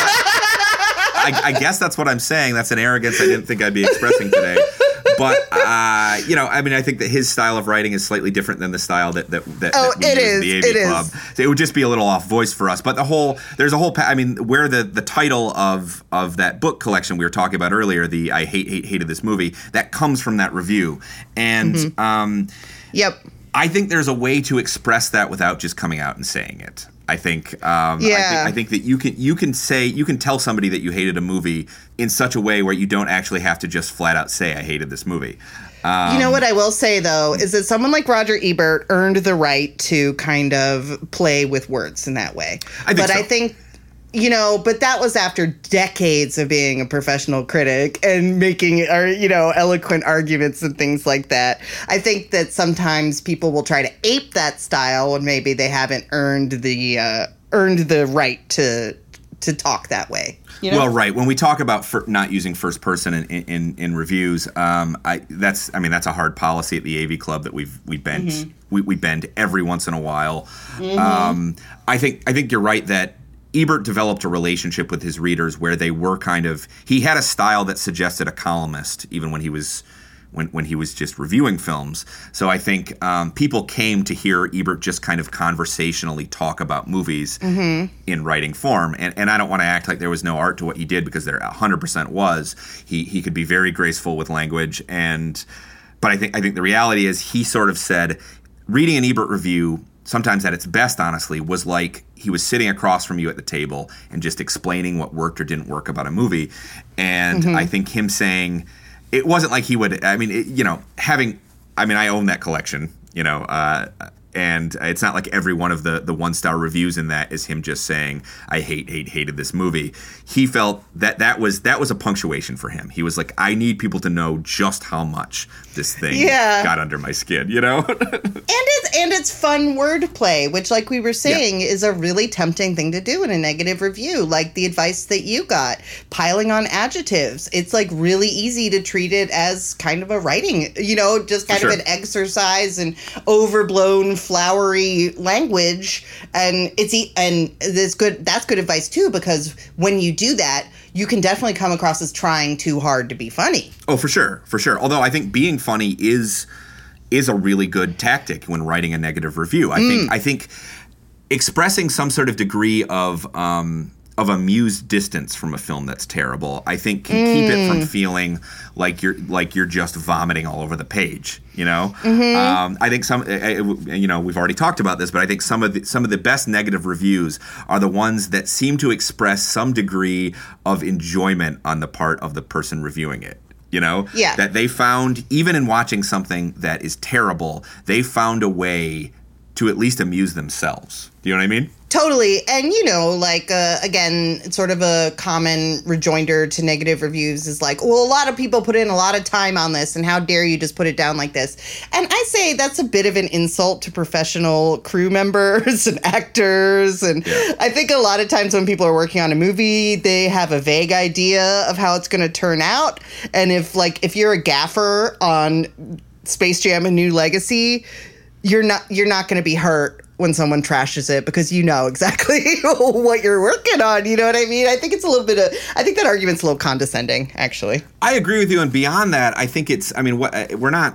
I, I guess that's what I'm saying. That's an arrogance I didn't think I'd be expressing today. But, uh, you know, I mean, I think that his style of writing is slightly different than the style that that, that, oh, that we it use is, in the A V it Club. Is. So it would just be a little off voice for us. But the whole, there's a whole, I mean, where the, the title of, of that book collection we were talking about earlier, the I Hate, Hate, Hated This Movie, that comes from that review. And, mm-hmm. um, yep. I think there's a way to express that without just coming out and saying it. I think, um, yeah. I think I think that you can you can say you can tell somebody that you hated a movie in such a way where you don't actually have to just flat out say I hated this movie. Um, you know what I will say though is that someone like Roger Ebert earned the right to kind of play with words in that way. I think but so. I think. You know, but that was after decades of being a professional critic and making, or you know, eloquent arguments and things like that. I think that sometimes people will try to ape that style when maybe they haven't earned the uh, earned the right to to talk that way. You know? Well, right. When we talk about fir- not using first person in in, in reviews, um, I that's I mean that's a hard policy at the A V Club that we've we bent mm-hmm. we, we bend every once in a while. Mm-hmm. Um, I think I think you're right that Ebert developed a relationship with his readers where they were kind of he had a style that suggested a columnist even when he was when when he was just reviewing films. So I think um, people came to hear Ebert just kind of conversationally talk about movies mm-hmm. in writing form. And and I don't want to act like there was no art to what he did, because there one hundred percent was. He he could be very graceful with language, and but I think I think the reality is he sort of said reading an Ebert review sometimes at its best, honestly, was like he was sitting across from you at the table and just explaining what worked or didn't work about a movie. And mm-hmm. I think him saying, it wasn't like he would, I mean, it, you know, having, I mean, I own that collection, you know, uh, and it's not like every one of the, the one-star reviews in that is him just saying, I hate, hate, hated this movie. He felt that that was that was a punctuation for him. He was like, I need people to know just how much this thing yeah. got under my skin, you know? and it's and it's fun wordplay, which, like we were saying, yeah. is a really tempting thing to do in a negative review. Like the advice that you got, piling on adjectives. It's like really easy to treat it as kind of a writing, you know, just kind sure. of an exercise in overblown, flowery language. And it's e- and this good. That's good advice too, because when you do that, you can definitely come across as trying too hard to be funny. Oh, for sure, for sure. Although I think being funny is is a really good tactic when writing a negative review. I mm. think I think expressing some sort of degree of um, of amused distance from a film that's terrible, I think can mm. keep it from feeling like you're like you're just vomiting all over the page. You know, mm-hmm. um, I think some, you know, we've already talked about this, but I think some of the, some of the best negative reviews are the ones that seem to express some degree of enjoyment on the part of the person reviewing it. You know, yeah. that they found, even in watching something that is terrible, they found a way to at least amuse themselves. Do you know what I mean? Totally. And, you know, like, uh, again, sort of a common rejoinder to negative reviews is like, well, a lot of people put in a lot of time on this, and how dare you just put it down like this? And I say that's a bit of an insult to professional crew members and actors. And yeah. I think a lot of times when people are working on a movie, they have a vague idea of how it's going to turn out. And if, like, if you're a gaffer on Space Jam: A New Legacy, you're not you're not going to be hurt when someone trashes it, because you know exactly what you're working on. You know what I mean? I think it's a little bit of, I think that argument's a little condescending, actually. I agree with you. And beyond that, I think it's, I mean, what we're not,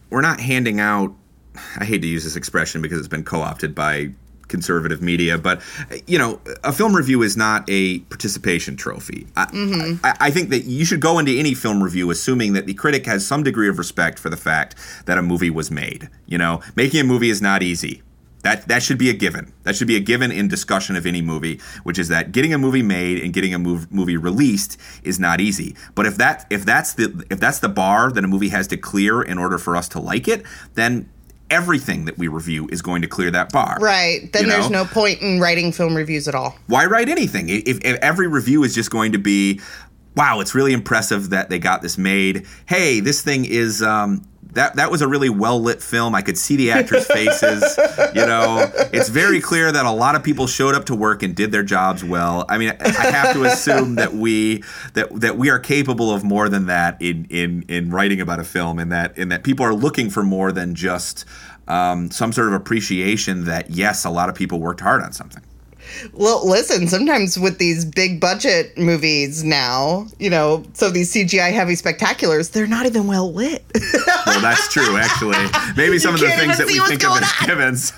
we're not handing out, I hate to use this expression because it's been co-opted by conservative media, but, you know, a film review is not a participation trophy. I, mm-hmm. I, I think that you should go into any film review assuming that the critic has some degree of respect for the fact that a movie was made. You know, making a movie is not easy. That that should be a given. That should be a given in discussion of any movie, which is that getting a movie made and getting a mov- movie released is not easy. But if that if that's the if that's the bar that a movie has to clear in order for us to like it, then everything that we review is going to clear that bar. Right. Then you know? There's no point in writing film reviews at all. Why write anything? If, if every review is just going to be, wow, it's really impressive that they got this made. Hey, this thing is, um, that that was a really well-lit film. I could see the actors' faces. You know, it's very clear that a lot of people showed up to work and did their jobs well. I mean, I have to assume that we that that we are capable of more than that in in in writing about a film, and that in that people are looking for more than just um, some sort of appreciation that, yes, a lot of people worked hard on something. Well, listen, sometimes with these big budget movies now, you know, so these C G I heavy spectaculars, they're not even well lit. Well, that's true, actually. Maybe some of the things that we think of as givens.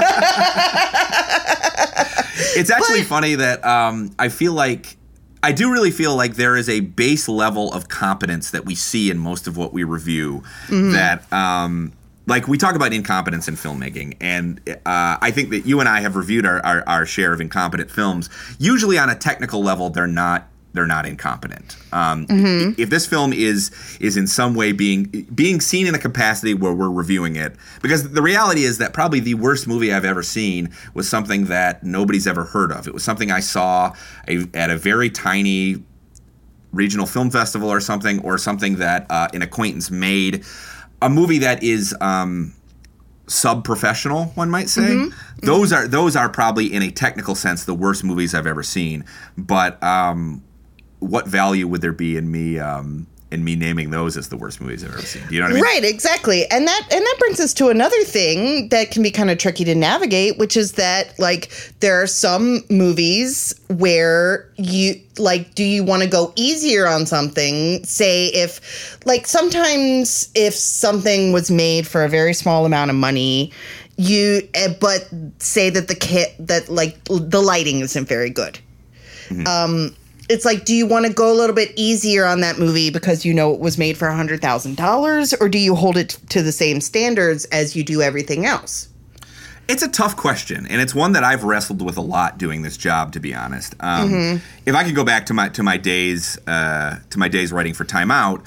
It's actually but, funny that um, I feel like, I do really feel like there is a base level of competence that we see in most of what we review mm-hmm. that... Um, Like, we talk about incompetence in filmmaking, and uh, I think that you and I have reviewed our, our, our share of incompetent films. Usually on a technical level, they're not they're not incompetent. Um, mm-hmm. If this film is is in some way being being seen in a capacity where we're reviewing it, because the reality is that probably the worst movie I've ever seen was something that nobody's ever heard of. It was something I saw a, at a very tiny regional film festival or something, or something that uh, an acquaintance made. A movie that is um, sub-professional, one might say. Mm-hmm. Those are those are probably, in a technical sense, the worst movies I've ever seen. But um, what value would there be in me um, in me naming those as the worst movies I've ever seen? Do you know what I mean? Right, exactly. And that and that brings us to another thing that can be kind of tricky to navigate, which is that, like, there are some movies where you, like, do you want to go easier on something? Say if, like, sometimes if something was made for a very small amount of money, you, but say that the kit, that, like, the lighting isn't very good. Mm-hmm. Um It's like, do you want to go a little bit easier on that movie because you know it was made for one hundred thousand dollars, or do you hold it to the same standards as you do everything else? It's a tough question, and it's one that I've wrestled with a lot doing this job, to be honest. Um, mm-hmm. If I could go back to my to my days uh, to my days writing for Time Out,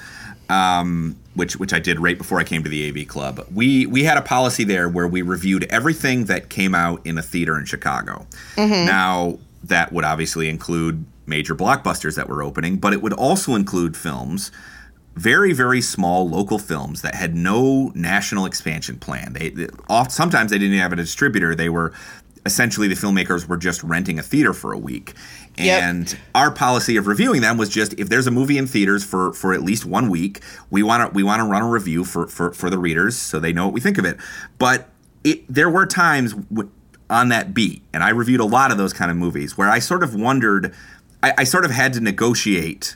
um, which which I did right before I came to the A V Club, we we had a policy there where we reviewed everything that came out in a theater in Chicago. Mm-hmm. Now, that would obviously include major blockbusters that were opening, but it would also include films, very, very small local films that had no national expansion plan. They, they oft, sometimes they didn't have a distributor. They were essentially, the filmmakers were just renting a theater for a week. And yep. Our policy of reviewing them was just, if there's a movie in theaters for, for at least one week, we want to we want to run a review for, for, for the readers so they know what we think of it. But it, there were times w- on that beat, and I reviewed a lot of those kind of movies, where I sort of wondered, I, I sort of had to negotiate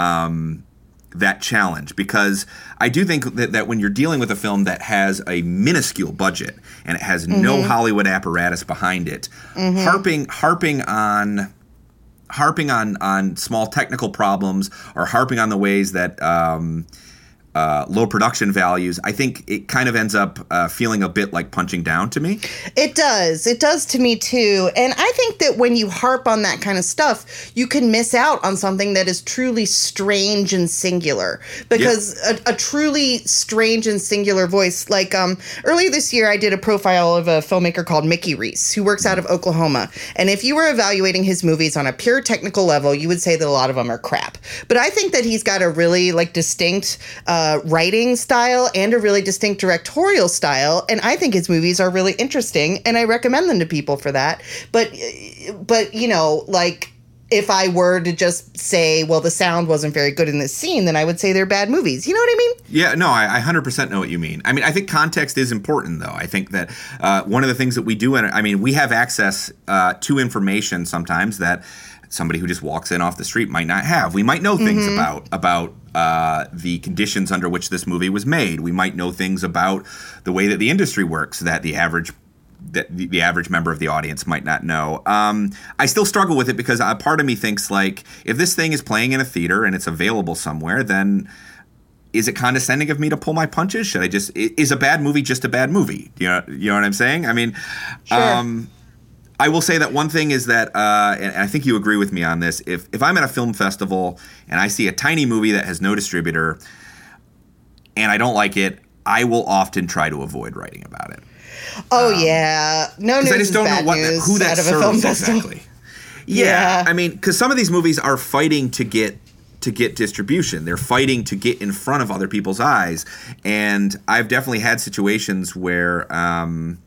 um, that challenge, because I do think that, that when you're dealing with a film that has a minuscule budget and it has mm-hmm. no Hollywood apparatus behind it, mm-hmm. harping harping on harping on on small technical problems, or harping on the ways that um, uh, low production values, I think it kind of ends up uh, feeling a bit like punching down to me. It does. It does to me too. And I think that when you harp on that kind of stuff, you can miss out on something that is truly strange and singular. Because yep. a, a truly strange and singular voice, like um, earlier this year, I did a profile of a filmmaker called Mickey Reese, who works out of Oklahoma. And if you were evaluating his movies on a pure technical level, you would say that a lot of them are crap. But I think that he's got a really like distinct uh, writing style and a really distinct directorial style, and I think his movies are really interesting, and I recommend them to people for that. But, but you know, like, if I were to just say, well, the sound wasn't very good in this scene, then I would say they're bad movies. You know what I mean? Yeah, no, I, I one hundred percent know what you mean. I mean, I think context is important, though. I think that uh, one of the things that we do, and I mean, we have access uh, to information sometimes that somebody who just walks in off the street might not have. We might know things mm-hmm. about about uh, the conditions under which this movie was made. We might know things about the way that the industry works that the average that the, the average member of the audience might not know. Um, I still struggle with it because a part of me thinks, like, if this thing is playing in a theater and it's available somewhere, then is it condescending of me to pull my punches? Should I just – is a bad movie just a bad movie? You know, you know what I'm saying? I mean sure. um, I will say that one thing is that uh, – and I think you agree with me on this. If, if I'm at a film festival and I see a tiny movie that has no distributor and I don't like it, I will often try to avoid writing about it. Oh um, yeah, no news I just don't is bad know what news who that out of serves a film festival. Exactly. Yeah, yeah. I mean, because some of these movies are fighting to get to get distribution. They're fighting to get in front of other people's eyes, and I've definitely had situations where um,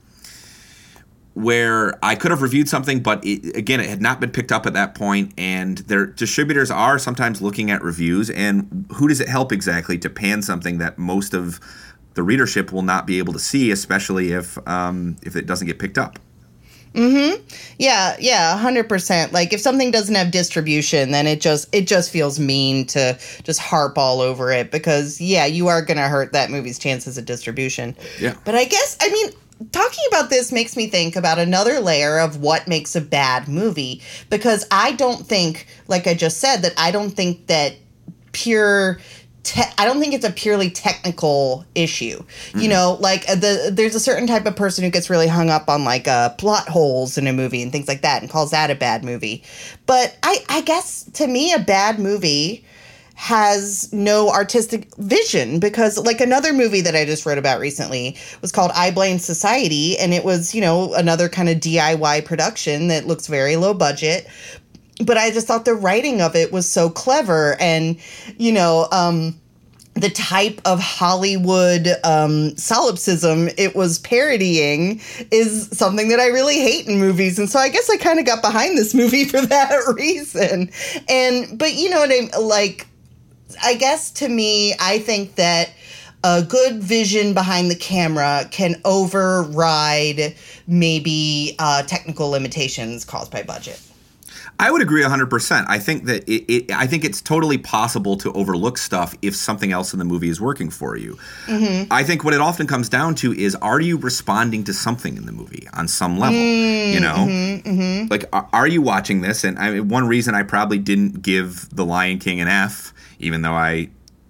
where I could have reviewed something, but it, again, it had not been picked up at that point, and their distributors are sometimes looking at reviews, and who does it help exactly to pan something that most of the readership will not be able to see, especially if um, if it doesn't get picked up. Mm-hmm. Yeah, yeah, one hundred percent. Like, if something doesn't have distribution, then it just it just feels mean to just harp all over it because, yeah, you are going to hurt that movie's chances of distribution. Yeah. But I guess, I mean, talking about this makes me think about another layer of what makes a bad movie because I don't think, like I just said, that I don't think that pure... Te- I don't think it's a purely technical issue. Mm-hmm. You know, like the there's a certain type of person who gets really hung up on like uh, plot holes in a movie and things like that and calls that a bad movie. But I, I guess to me, a bad movie has no artistic vision because like another movie that I just wrote about recently was called I Blame Society. And it was, you know, another kind of D I Y production that looks very low budget. But I just thought the writing of it was so clever and, you know, um, the type of Hollywood um, solipsism it was parodying is something that I really hate in movies. And so I guess I kind of got behind this movie for that reason. And but, you know what I mean? Like, I guess to me, I think that a good vision behind the camera can override maybe uh, technical limitations caused by budget. I would agree one hundred percent. I think that it, it, I think it's totally possible to overlook stuff if something else in the movie is working for you. Mm-hmm. I think what it often comes down to is, are you responding to something in the movie on some level? Mm-hmm, you know, mm-hmm, mm-hmm. like, are, are you watching this? And I mean, one reason I probably didn't give The Lion King an F, even though I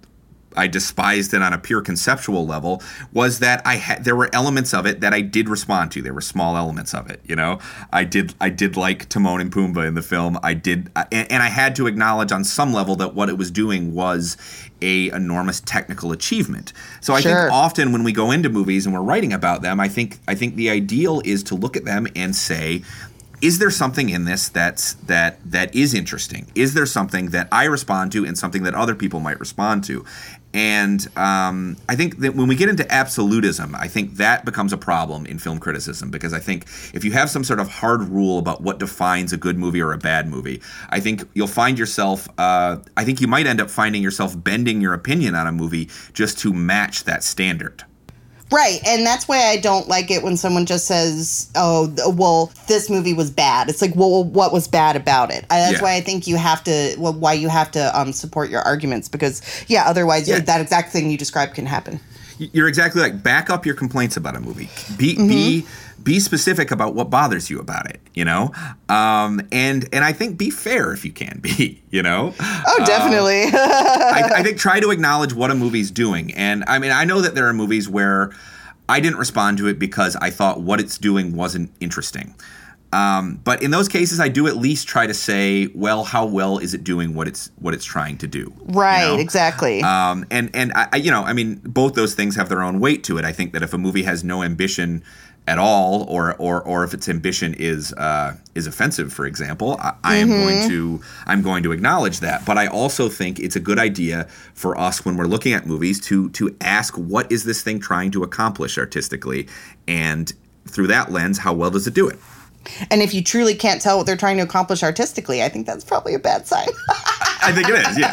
I despised it on a pure conceptual level, was that I had there were elements of it that I did respond to. There were small elements of it, you know. I did I did like Timon and Pumbaa in the film. I did, and, and I had to acknowledge on some level that what it was doing was a enormous technical achievement. So I sure. think often when we go into movies and we're writing about them, I think I think the ideal is to look at them and say, is there something in this that's that that is interesting? Is there something that I respond to and something that other people might respond to? And um, I think that when we get into absolutism, I think that becomes a problem in film criticism because I think if you have some sort of hard rule about what defines a good movie or a bad movie, I think you'll find yourself, uh, I think you might end up finding yourself bending your opinion on a movie just to match that standard. Right, and that's why I don't like it when someone just says, oh, well, this movie was bad. It's like, well, what was bad about it? That's yeah. why I think you have to, well, why you have to um, support your arguments because, yeah, otherwise yeah. that exact thing you described can happen. You're exactly like, back up your complaints about a movie. Be mm-hmm. be be specific about what bothers you about it, you know? Um, and and I think be fair if you can be, you know? Oh, definitely. Um, I, I think try to acknowledge what a movie's doing. And I mean, I know that there are movies where I didn't respond to it because I thought what it's doing wasn't interesting. Um, but in those cases, I do at least try to say, well, how well is it doing what it's what it's trying to do? Right, you know? exactly. Um, and and I, you know, I mean, both those things have their own weight to it. I think that if a movie has no ambition at all, or or or if its ambition is uh, is offensive, for example, I, I am mm-hmm. going to I'm going to acknowledge that. But I also think it's a good idea for us when we're looking at movies to to ask, what is this thing trying to accomplish artistically, and through that lens, how well does it do it? And if you truly can't tell what they're trying to accomplish artistically, I think that's probably a bad sign. I think it is,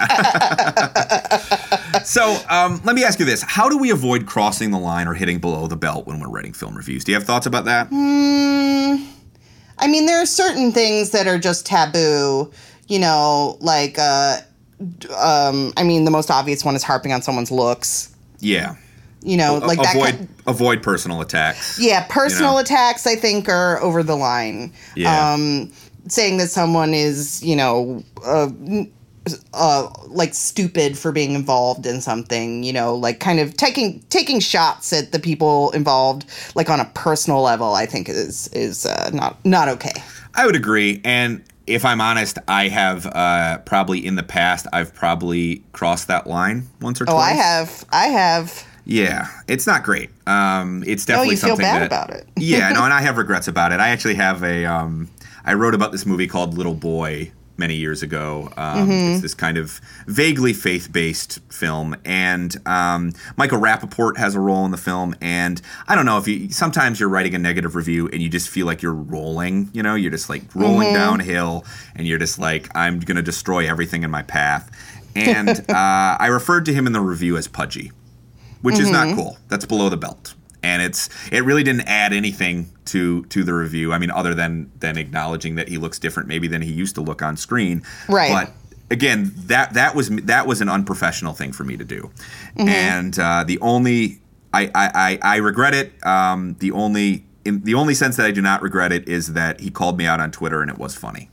yeah. So um, let me ask you this. How do we avoid crossing the line or hitting below the belt when we're writing film reviews? Do you have thoughts about that? Mm, I mean, there are certain things that are just taboo. you know, like, uh, um, I mean, the most obvious one is harping on someone's looks. Yeah. You know, A- like that. avoid Kind, avoid personal attacks. yeah, personal you know? attacks, I think, are over the line. Yeah. Um, saying that someone is, you know, uh, uh, like stupid for being involved in something, you know, like kind of taking taking shots at the people involved, like on a personal level, I think is is uh, not not okay. I would agree, and if I'm honest, I have uh, probably in the past I've probably crossed that line once or Oh, twice. I have, I have. Yeah, it's not great. Um, it's definitely you feel something bad that, about it. yeah, no, and I have regrets about it. I actually have a. Um, I wrote about this movie called Little Boy many years ago. Um, Mm-hmm. It's this kind of vaguely faith-based film, and um, Michael Rappaport has a role in the film. And I don't know if you sometimes you're writing a negative review and you just feel like you're rolling. You know, you're just like rolling Mm-hmm. downhill, and you're just like, I'm gonna destroy everything in my path. And uh, I referred to him in the review as pudgy, which is not cool. That's below the belt. And it's it really didn't add anything to to the review. I mean, other than than acknowledging that he looks different maybe than he used to look on screen. Right. But again, that that was that was an unprofessional thing for me to do. And uh, the only I, I, I, I regret it. Um, the only in the only sense that I do not regret it is that he called me out on Twitter and it was funny.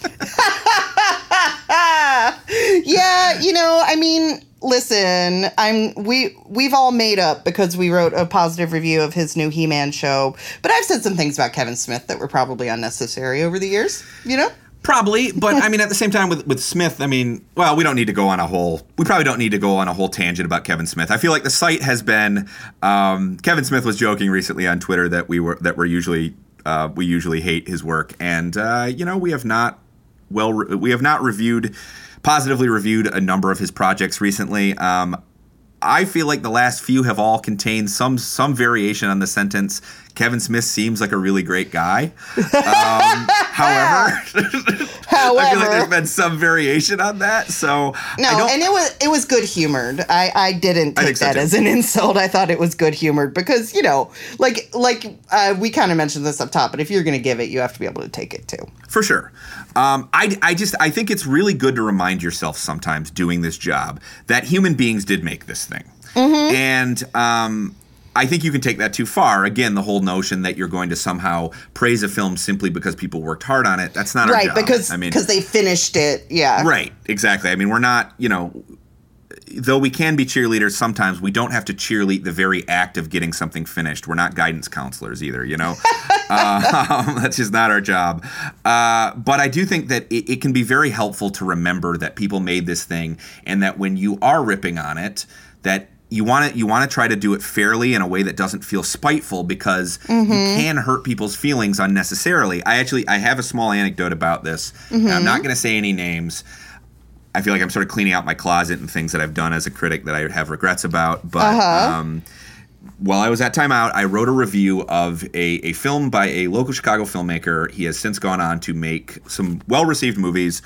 Yeah, you know, I mean, listen, I'm we we've all made up because we wrote a positive review of his new He-Man show, but I've said some things about Kevin Smith that were probably unnecessary over the years, you know? Probably, but I mean, at the same time with, with Smith, I mean, well, we don't need to go on a whole, we probably don't need to go on a whole tangent about Kevin Smith. I feel like the site has been, um, Kevin Smith was joking recently on Twitter that we were, that we're usually, uh, we usually hate his work. And, uh, you know, we have not, well, re- we have not reviewed, positively reviewed a number of his projects recently. Um, I feel like the last few have all contained some some variation on the sentence, Kevin Smith seems like a really great guy. Um, however, However, I feel like there's been some variation on that. So no, I don't, and it was it was good humored. I, I didn't I take think so, that too. as an insult. I thought it was good humored because, you know, like like uh, we kind of mentioned this up top, but if you're going to give it, you have to be able to take it too. For sure. Um, I, I just I think it's really good to remind yourself sometimes doing this job that human beings did make this thing. Mm-hmm. And um, I think you can take that too far. Again, the whole notion that you're going to somehow praise a film simply because people worked hard on it, that's not our Right, job. because I mean, because they finished it. Yeah. right, exactly. I mean, we're not, you know, though we can be cheerleaders sometimes, we don't have to cheerlead the very act of getting something finished. We're not guidance counselors either, you know? uh, that's just not our job. Uh, but I do think that it, it can be very helpful to remember that people made this thing and that when you are ripping on it, that you want to you want to try to do it fairly in a way that doesn't feel spiteful because mm-hmm. you can hurt people's feelings unnecessarily. I actually I have a small anecdote about this. Mm-hmm. I'm not going to say any names. I feel like I'm sort of cleaning out my closet and things that I've done as a critic that I have regrets about. But Uh-huh. um, while I was at Time Out, I wrote a review of a, a film by a local Chicago filmmaker. He has since gone on to make some well-received movies.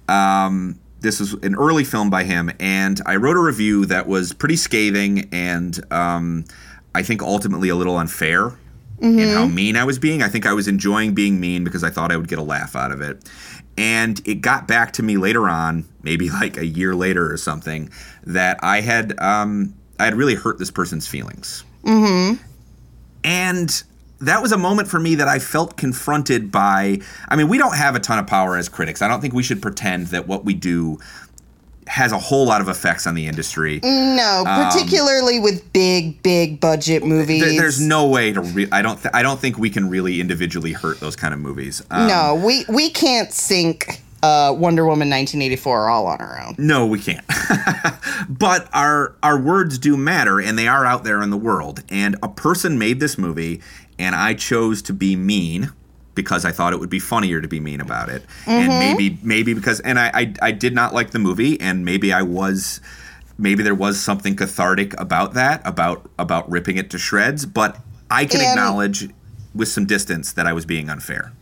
Um, this was an early film by him, and I wrote a review that was pretty scathing and um, I think ultimately a little unfair mm-hmm. in how mean I was being. I think I was enjoying being mean because I thought I would get a laugh out of it. And it got back to me later on, maybe like a year later or something, that I had um, I had really hurt this person's feelings. Mm-hmm. And that was a moment for me that I felt confronted by. I mean, we don't have a ton of power as critics. I don't think we should pretend that what we do has a whole lot of effects on the industry. No, particularly um, with big, big budget movies. There, there's no way to. Re- I don't. Th- I don't think we can really individually hurt those kind of movies. Um, no, we we can't sink uh, Wonder Woman nineteen eighty-four all on our own. No, we can't. But our our words do matter, and they are out there in the world. And a person made this movie, and I chose to be mean because I thought it would be funnier to be mean about it. Mm-hmm. And maybe maybe because and I, I I did not like the movie, and maybe I was maybe there was something cathartic about that, about about ripping it to shreds, but I can and, acknowledge with some distance that I was being unfair.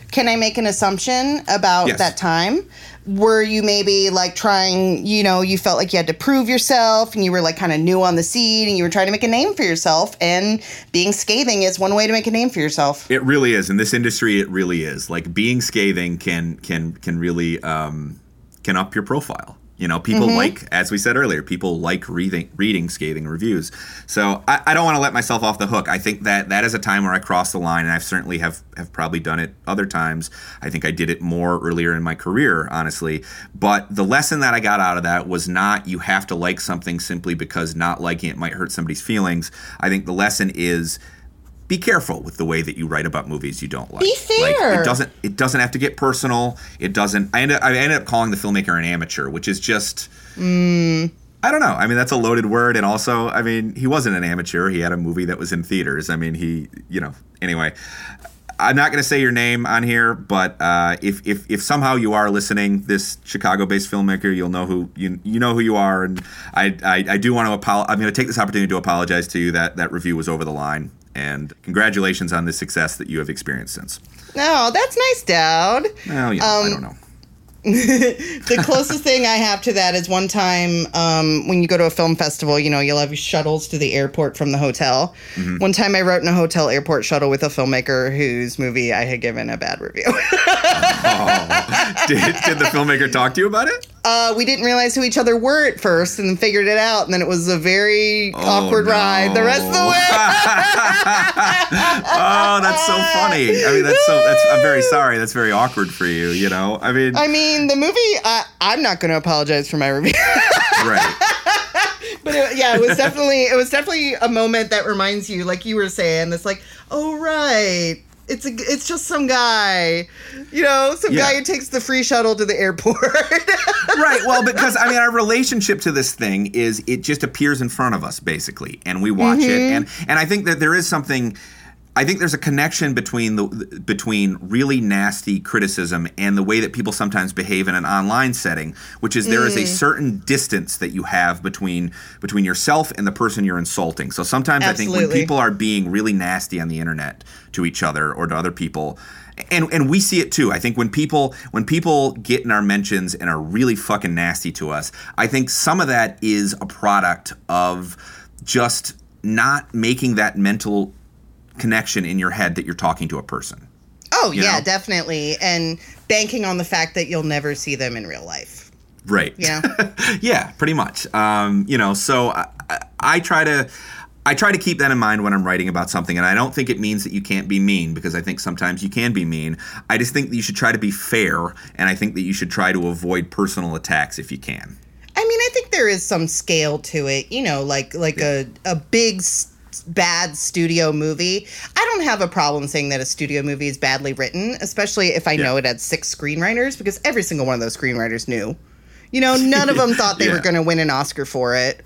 can I make an assumption about Yes. that time? Were you maybe like trying, you know, you felt like you had to prove yourself and you were like kind of new on the scene and you were trying to make a name for yourself, and being scathing is one way to make a name for yourself. It really is. In this industry, it really is. Like, being scathing can can can really um, can up your profile. You know, people Mm-hmm. like, as we said earlier, people like reading reading scathing reviews. So I, I don't want to let myself off the hook. I think that that is a time where I crossed the line, and I've certainly have, have probably done it other times. I think I did it more earlier in my career, honestly. But the lesson that I got out of that was not you have to like something simply because not liking it might hurt somebody's feelings. I think the lesson is, be careful with the way that you write about movies you don't like. Be fair. Like, it doesn't. It doesn't have to get personal. It doesn't. I ended. I ended up calling the filmmaker an amateur, which is just. Mm. I don't know. I mean, that's a loaded word, and also, I mean, he wasn't an amateur. He had a movie that was in theaters. I mean, he. You know. Anyway, I'm not going to say your name on here, but uh, if if if somehow you are listening, this Chicago-based filmmaker, you'll know who you you know who you are, and I I, I do want to apologize. I'm going to take this opportunity to apologize to you that that review was over the line. And congratulations on the success that you have experienced since. No, that's nice, Dowd. Well, yeah, Um, I don't know. The closest thing I have to that is one time um, when you go to a film festival, you know, you'll have shuttles to the airport from the hotel. Mm-hmm. One time I wrote in a hotel airport shuttle with a filmmaker whose movie I had given a bad review. Oh. Did, did the filmmaker talk to you about it? uh, we didn't realize who each other were at first and then figured it out. And then it was a very Oh, awkward no. ride the rest of the way. Oh, that's so funny. I mean, that's so, that's, I'm very sorry. That's very awkward for you, you know? I mean, I mean, the movie, I, I'm not going to apologize for my review. right. But it, yeah, it was definitely it was definitely a moment that reminds you, like you were saying, it's like, oh right, it's a it's just some guy, you know, some Yeah. guy who takes the free shuttle to the airport. Right. Well, because I mean, our relationship to this thing is it just appears in front of us, basically, and we watch it, and and I think that there is something. I think there's a connection between the between really nasty criticism and the way that people sometimes behave in an online setting, which is there is a certain distance that you have between between yourself and the person you're insulting. So sometimes I think when Absolutely. people are being really nasty on the internet to each other or to other people, and and we see it too. I think when people when people get in our mentions and are really fucking nasty to us, I think some of that is a product of just not making that mental connection in your head that you're talking to a person. Oh You yeah, know? definitely, and banking on the fact that you'll never see them in real life. Right. Yeah. Yeah, pretty much. Um, you know, so I, I, I try to I try to keep that in mind when I'm writing about something, and I don't think it means that you can't be mean, because I think sometimes you can be mean. I just think that you should try to be fair, and I think that you should try to avoid personal attacks if you can. I mean, I think there is some scale to it, you know, like like a a big s- bad studio movie. I don't have a problem saying that a studio movie is badly written, especially if I know it had six screenwriters, because every single one of those screenwriters knew. You know, none of them thought they Yeah. were going to win an Oscar for it.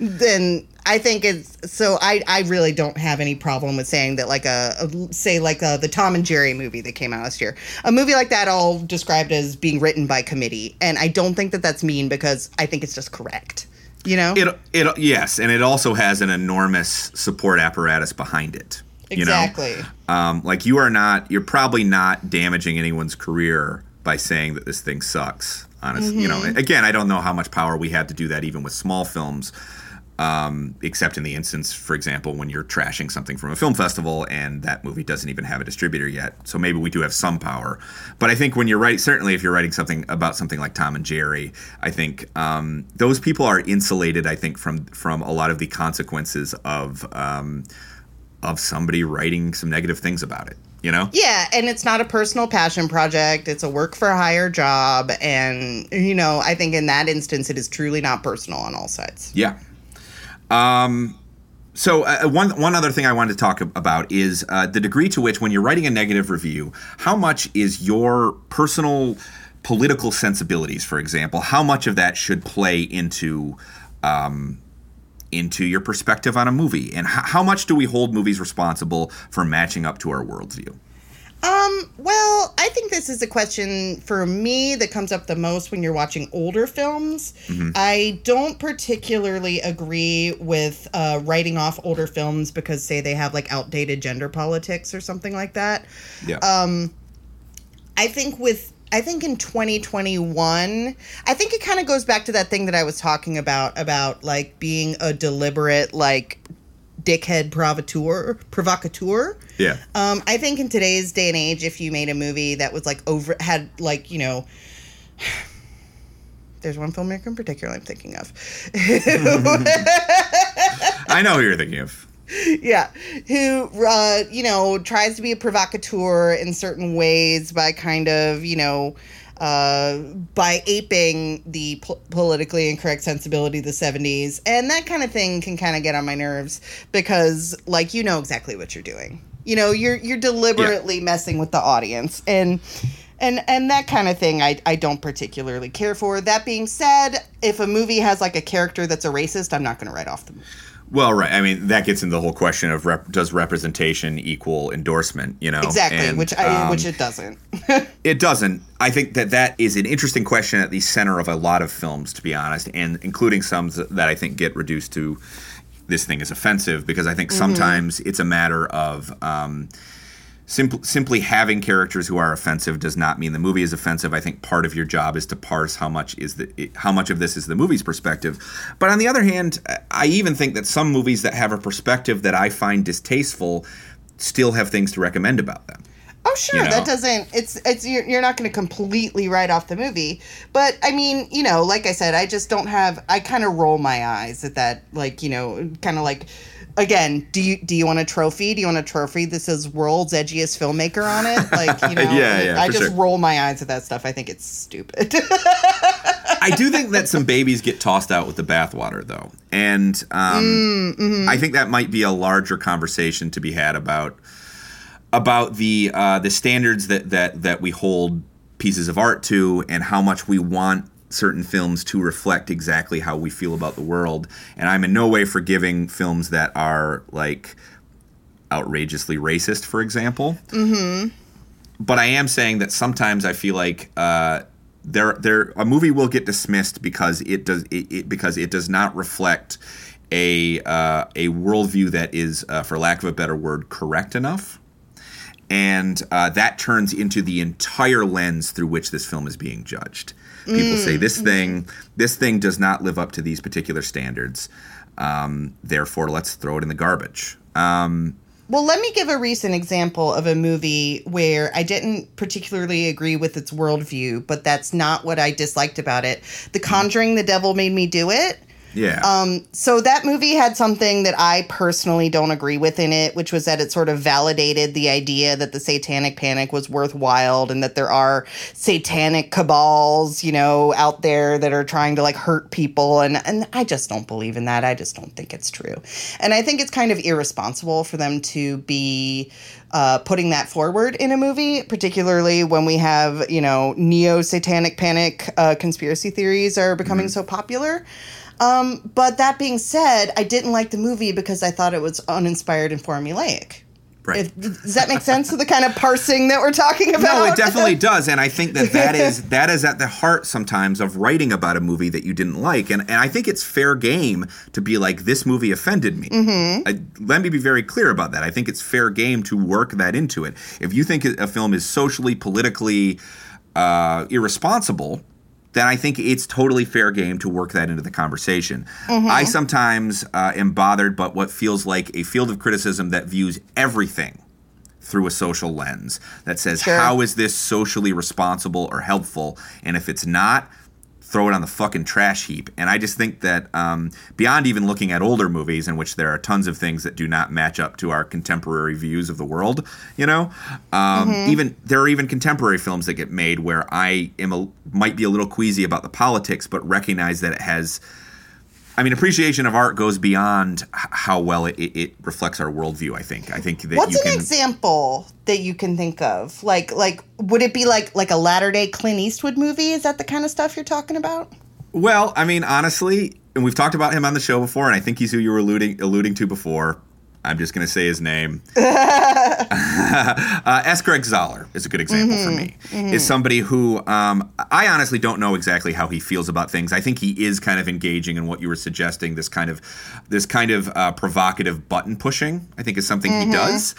Then I think it's so I, I really don't have any problem with saying that, like a, a say like a, the Tom and Jerry movie that came out last year, a movie like that all described as being written by committee, and I don't think that that's mean, because I think it's just correct. You know, It it yes, and it also has an enormous support apparatus behind it. You exactly. know? Um, like you are not, you're probably not damaging anyone's career by saying that this thing sucks. Honestly, Mm-hmm. you know. Again, I don't know how much power we have to do that, even with small films. Um, except in the instance, for example, when you're trashing something from a film festival and that movie doesn't even have a distributor yet. So maybe we do have some power. But I think when you're writing, certainly if you're writing something about something like Tom and Jerry, I think um, those people are insulated, I think, from from a lot of the consequences of um, of somebody writing some negative things about it. You know? Yeah, and it's not a personal passion project. It's a work for hire job, and you know, I think in that instance, it is truly not personal on all sides. Yeah. Um, so uh, one one other thing I wanted to talk about is uh, the degree to which, when you're writing a negative review, how much is your personal political sensibilities, for example, how much of that should play into um, into your perspective on a movie, and h- how much do we hold movies responsible for matching up to our worldview? Um, well, I think this is a question for me that comes up the most when you're watching older films. Mm-hmm. I don't particularly agree with uh, writing off older films because, say, they have like outdated gender politics or something like that. Yeah. Um, I think with I think in twenty twenty-one, I think it kind of goes back to that thing that I was talking about about like being a deliberate like dickhead provocateur provocateur. Yeah. Um, I think in today's day and age, if you made a movie that was like over had like, you know, there's one filmmaker in particular I'm thinking of. I know who you're thinking of. Yeah, who, uh, you know, tries to be a provocateur in certain ways by kind of, you know, uh, by aping the po- politically incorrect sensibility of the seventies. And that kind of thing can kind of get on my nerves because, like, you know exactly what you're doing. You know, you're you're deliberately yeah. messing with the audience. And and and that kind of thing I, I don't particularly care for. That being said, if a movie has, like, a character that's a racist, I'm not going to write off the movie. Well, right. I mean, that gets into the whole question of rep- does representation equal endorsement, you know? Exactly, and, which I, um, which it doesn't. It doesn't. I think that that is an interesting question at the center of a lot of films, to be honest, and including some that I think get reduced to this thing is offensive, because I think sometimes mm-hmm. it's a matter of um, simp- simply having characters who are offensive does not mean the movie is offensive. I think part of your job is to parse how much is the how much of this is the movie's perspective. But on the other hand, I even think that some movies that have a perspective that I find distasteful still have things to recommend about them. Oh, sure. You know? That doesn't, it's, it's, you're, you're not going to completely write off the movie. But, I mean, you know, like I said, I just don't have, I kind of roll my eyes at that, like, you know, kind of like, again, do you, do you want a trophy? Do you want a trophy that says world's edgiest filmmaker on it? Like, you know, yeah, yeah, I just sure. roll my eyes at that stuff. I think it's stupid. I do think that some babies get tossed out with the bathwater, though. And um, mm, mm-hmm. I think that might be a larger conversation to be had about about the uh, the standards that, that, that we hold pieces of art to and how much we want certain films to reflect exactly how we feel about the world. And I'm in no way forgiving films that are, like, outrageously racist, for example. Mm-hmm. But I am saying that sometimes I feel like uh, there there a movie will get dismissed because it does it, it because it does not reflect a uh, a worldview that is, uh, for lack of a better word, correct enough. And uh, that turns into the entire lens through which this film is being judged. People mm. say this thing, this thing does not live up to these particular standards. Um, therefore, let's throw it in the garbage. Um, well, let me give a recent example of a movie where I didn't particularly agree with its worldview, but that's not what I disliked about it. The Conjuring, The Devil Made Me Do It. Yeah. Um, so that movie had something that I personally don't agree with in it, which was that it sort of validated the idea that the Satanic Panic was worthwhile and that there are satanic cabals, you know, out there that are trying to, like, hurt people. And, and I just don't believe in that. I just don't think it's true. And I think it's kind of irresponsible for them to be uh, putting that forward in a movie, particularly when we have, you know, neo-Satanic Panic uh, conspiracy theories are becoming mm-hmm. so popular. Um, but that being said, I didn't like the movie because I thought it was uninspired and formulaic. Right. If, does that make sense to the kind of parsing that we're talking about? No, it definitely does. And I think that that is, that is at the heart sometimes of writing about a movie that you didn't like. And, and I think it's fair game to be like, this movie offended me. Mm-hmm. I, let me be very clear about that. I think it's fair game to work that into it. If you think a film is socially, politically uh, irresponsible, then I think it's totally fair game to work that into the conversation. Mm-hmm. I sometimes uh, am bothered by what feels like a field of criticism that views everything through a social lens, that says, sure. how is this socially responsible or helpful? And if it's not, throw it on the fucking trash heap. And I just think that um, beyond even looking at older movies in which there are tons of things that do not match up to our contemporary views of the world, you know, um, mm-hmm. even there are even contemporary films that get made where I am a, might be a little queasy about the politics, but recognize that it has, I mean, appreciation of art goes beyond h- how well it, it, it reflects our worldview, I think. I think that What's you an can, example that you can think of? Like, like, would it be like like a latter-day Clint Eastwood movie? Is that the kind of stuff you're talking about? Well, I mean, honestly, and we've talked about him on the show before, and I think he's who you were alluding alluding to before. I'm just going to say his name. uh, S. Greg Zoller is a good example mm-hmm. for me. Mm-hmm. Is somebody who um, I honestly don't know exactly how he feels about things. I think he is kind of engaging in what you were suggesting. This kind of this kind of uh, provocative button pushing, I think, is something mm-hmm. he does.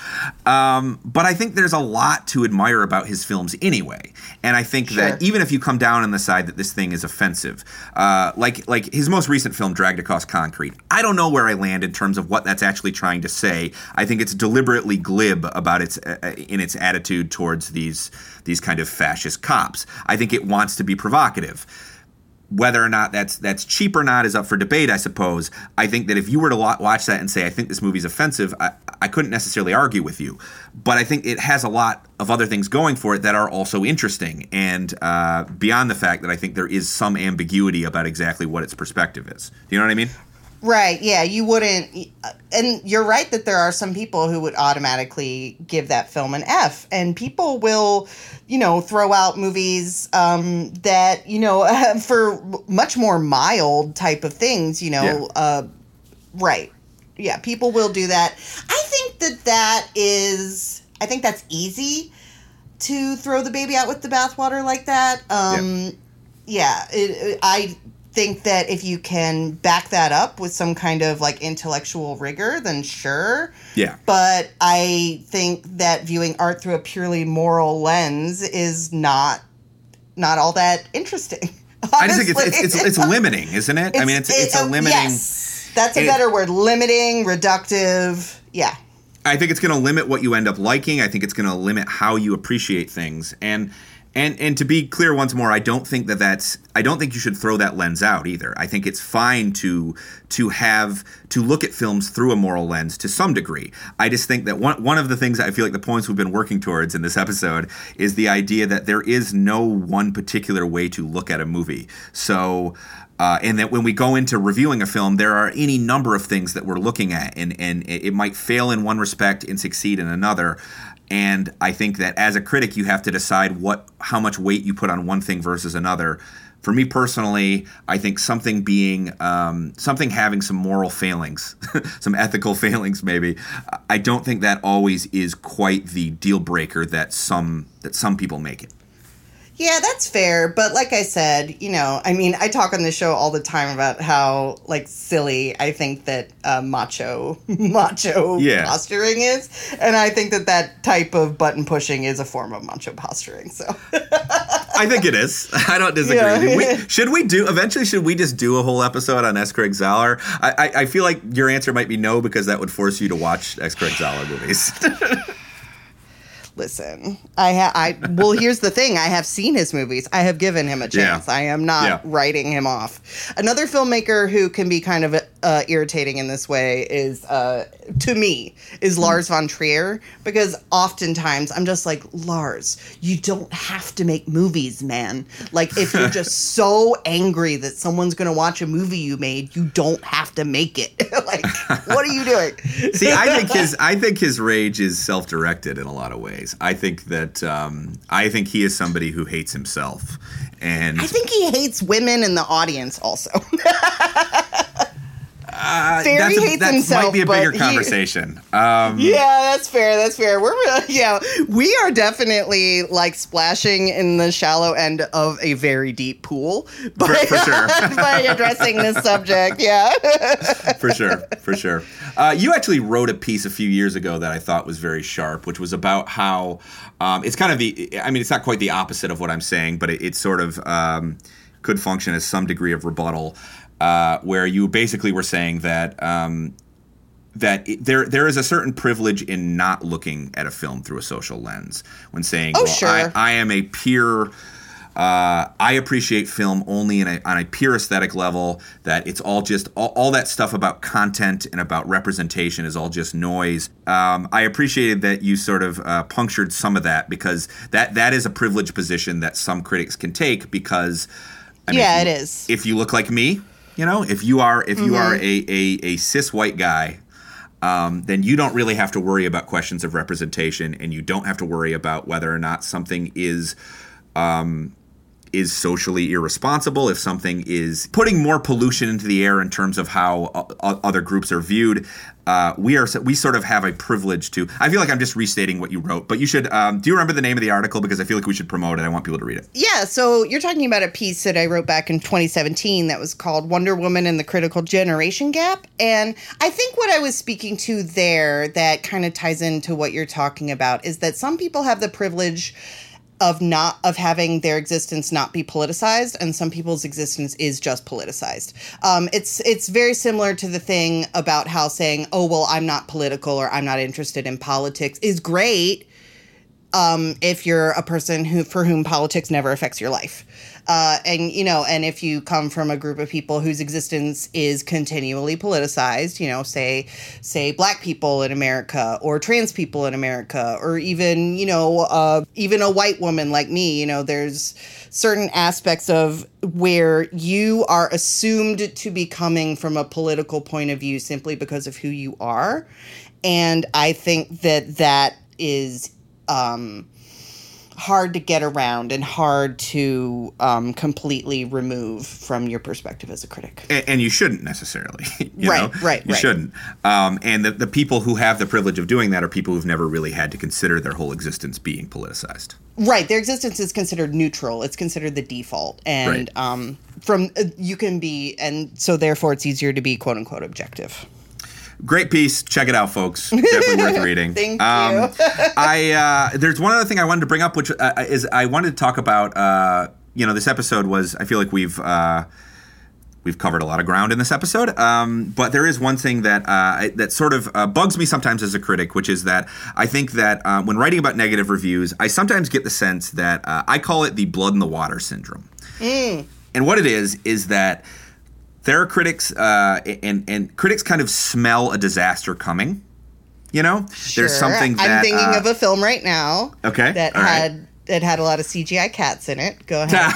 Um, but I think there's a lot to admire about his films anyway. And I think sure. that even if you come down on the side that this thing is offensive, uh, like like his most recent film, Dragged Across Concrete, I don't know where I land in terms of what that's actually trying to say. I think it's deliberately glib about its uh, in its attitude towards these these kind of fascist cops. I think it wants to be provocative. Whether or not that's that's cheap or not is up for debate, I suppose. I think that if you were to watch that and say, I think this movie's offensive, I, I couldn't necessarily argue with you. But I think it has a lot of other things going for it that are also interesting. And uh, beyond the fact that I think there is some ambiguity about exactly what its perspective is. Do you know what I mean? Right, yeah, you wouldn't, and you're right that there are some people who would automatically give that film an F, and people will, you know, throw out movies um, that, you know, for much more mild type of things, you know, yeah. uh, right, yeah, people will do that. I think that that is, I think that's easy to throw the baby out with the bathwater like that. Um, yeah, yeah it, it, I... think that if you can back that up with some kind of like intellectual rigor, then sure. Yeah. But I think that viewing art through a purely moral lens is not not all that interesting. Honestly. I just think it's it's, it's, it's limiting, isn't it? It's, I mean, it's it's a limiting. Yes, that's a it, better word. Limiting, reductive. Yeah. I think it's going to limit what you end up liking. I think it's going to limit how you appreciate things. And. And and to be clear once more, I don't think that that's I don't think you should throw that lens out either. I think it's fine to to have to look at films through a moral lens to some degree. I just think that one one of the things I feel like the points we've been working towards in this episode is the idea that there is no one particular way to look at a movie. So Uh, and that when we go into reviewing a film, there are any number of things that we're looking at, and, and it might fail in one respect and succeed in another. And I think that as a critic, you have to decide what how much weight you put on one thing versus another. For me personally, I think something being um, something having some moral failings, some ethical failings, maybe. I don't think that always is quite the deal breaker that some that some people make it. Yeah, that's fair. But like I said, you know, I mean, I talk on the show all the time about how, like, silly I think that uh, macho macho yeah. posturing is. And I think that that type of button pushing is a form of macho posturing. So I think it is. I don't disagree. Yeah. We, should we do, eventually, should we just do a whole episode on S. Greg Zoller? I, I, I feel like your answer might be no, because that would force you to watch S. Greg Zoller movies. Listen, I ha- I well, here's the thing. I have seen his movies. I have given him a chance. Yeah. I am not yeah. writing him off. Another filmmaker who can be kind of uh, irritating in this way is, uh, to me, is Lars von Trier. Because oftentimes I'm just like, Lars, you don't have to make movies, man. Like, if you're just so angry that someone's going to watch a movie you made, you don't have to make it. Like, what are you doing? See, I think his I think his rage is self-directed in a lot of ways. I think that um, I think he is somebody who hates himself, and I think he hates women in the audience also. uh, Barry that's a, hates that himself, might be a bigger he, conversation. Um, yeah, that's fair. That's fair. We're yeah, we are definitely like splashing in the shallow end of a very deep pool by, for, for sure. by addressing this subject. Yeah, for sure, for sure. Uh, you actually wrote a piece a few years ago that I thought was very sharp, which was about how um, it's kind of the, I mean, it's not quite the opposite of what I'm saying, but it, it sort of um, could function as some degree of rebuttal, uh, where you basically were saying that um, that it, there there is a certain privilege in not looking at a film through a social lens when saying, oh, well, sure. I, I am a pure... Uh, I appreciate film only in a, on a pure aesthetic level, that it's all just, all, all that stuff about content and about representation is all just noise. Um, I appreciated that you sort of uh, punctured some of that, because that, that is a privileged position that some critics can take, because I mean, yeah, if you, it is. If you look like me, you know, if you are if you mm-hmm. are a, a, a cis white guy, um, then you don't really have to worry about questions of representation, and you don't have to worry about whether or not something is... Um, is socially irresponsible, if something is putting more pollution into the air in terms of how uh, other groups are viewed, uh, we are we sort of have a privilege to. I feel like I'm just restating what you wrote, but you should. Um, do you remember the name of the article? Because I feel like we should promote it. I want people to read it. Yeah, so you're talking about a piece that I wrote back in twenty seventeen that was called Wonder Woman and the Critical Generation Gap. And I think what I was speaking to there that kind of ties into what you're talking about is that some people have the privilege of not of having their existence not be politicized, and some people's existence is just politicized. Um, it's it's very similar to the thing about how saying, oh, well, I'm not political or I'm not interested in politics is great um, if you're a person who for whom politics never affects your life. Uh, and, you know, and if you come from a group of people whose existence is continually politicized, you know, say, say black people in America or trans people in America, or even, you know, uh, even a white woman like me, you know, there's certain aspects of where you are assumed to be coming from a political point of view simply because of who you are. And I think that that is, um, hard to get around and hard to um, completely remove from your perspective as a critic. And, and you shouldn't necessarily. You right, know? right, You right. shouldn't. Um, and the, the people who have the privilege of doing that are people who've never really had to consider their whole existence being politicized. Right. Their existence is considered neutral. It's considered the default. And Right. um, from uh, you can be, and so therefore it's easier to be quote unquote objective. Great piece. Check it out, folks. Definitely worth reading. Thank um, you. I uh, there's one other thing I wanted to bring up, which uh, is I wanted to talk about. Uh, you know, this episode was. I feel like we've uh, we've covered a lot of ground in this episode. Um, but there is one thing that uh, that sort of uh, bugs me sometimes as a critic, which is that I think that uh, when writing about negative reviews, I sometimes get the sense that uh, I call it the blood in the water syndrome. Mm. And what it is is that. There are critics, uh, and and critics kind of smell a disaster coming. You know, Sure. there's something that I'm thinking uh, of a film right now. Okay, That all right. had that had a lot of C G I cats in it. Go ahead.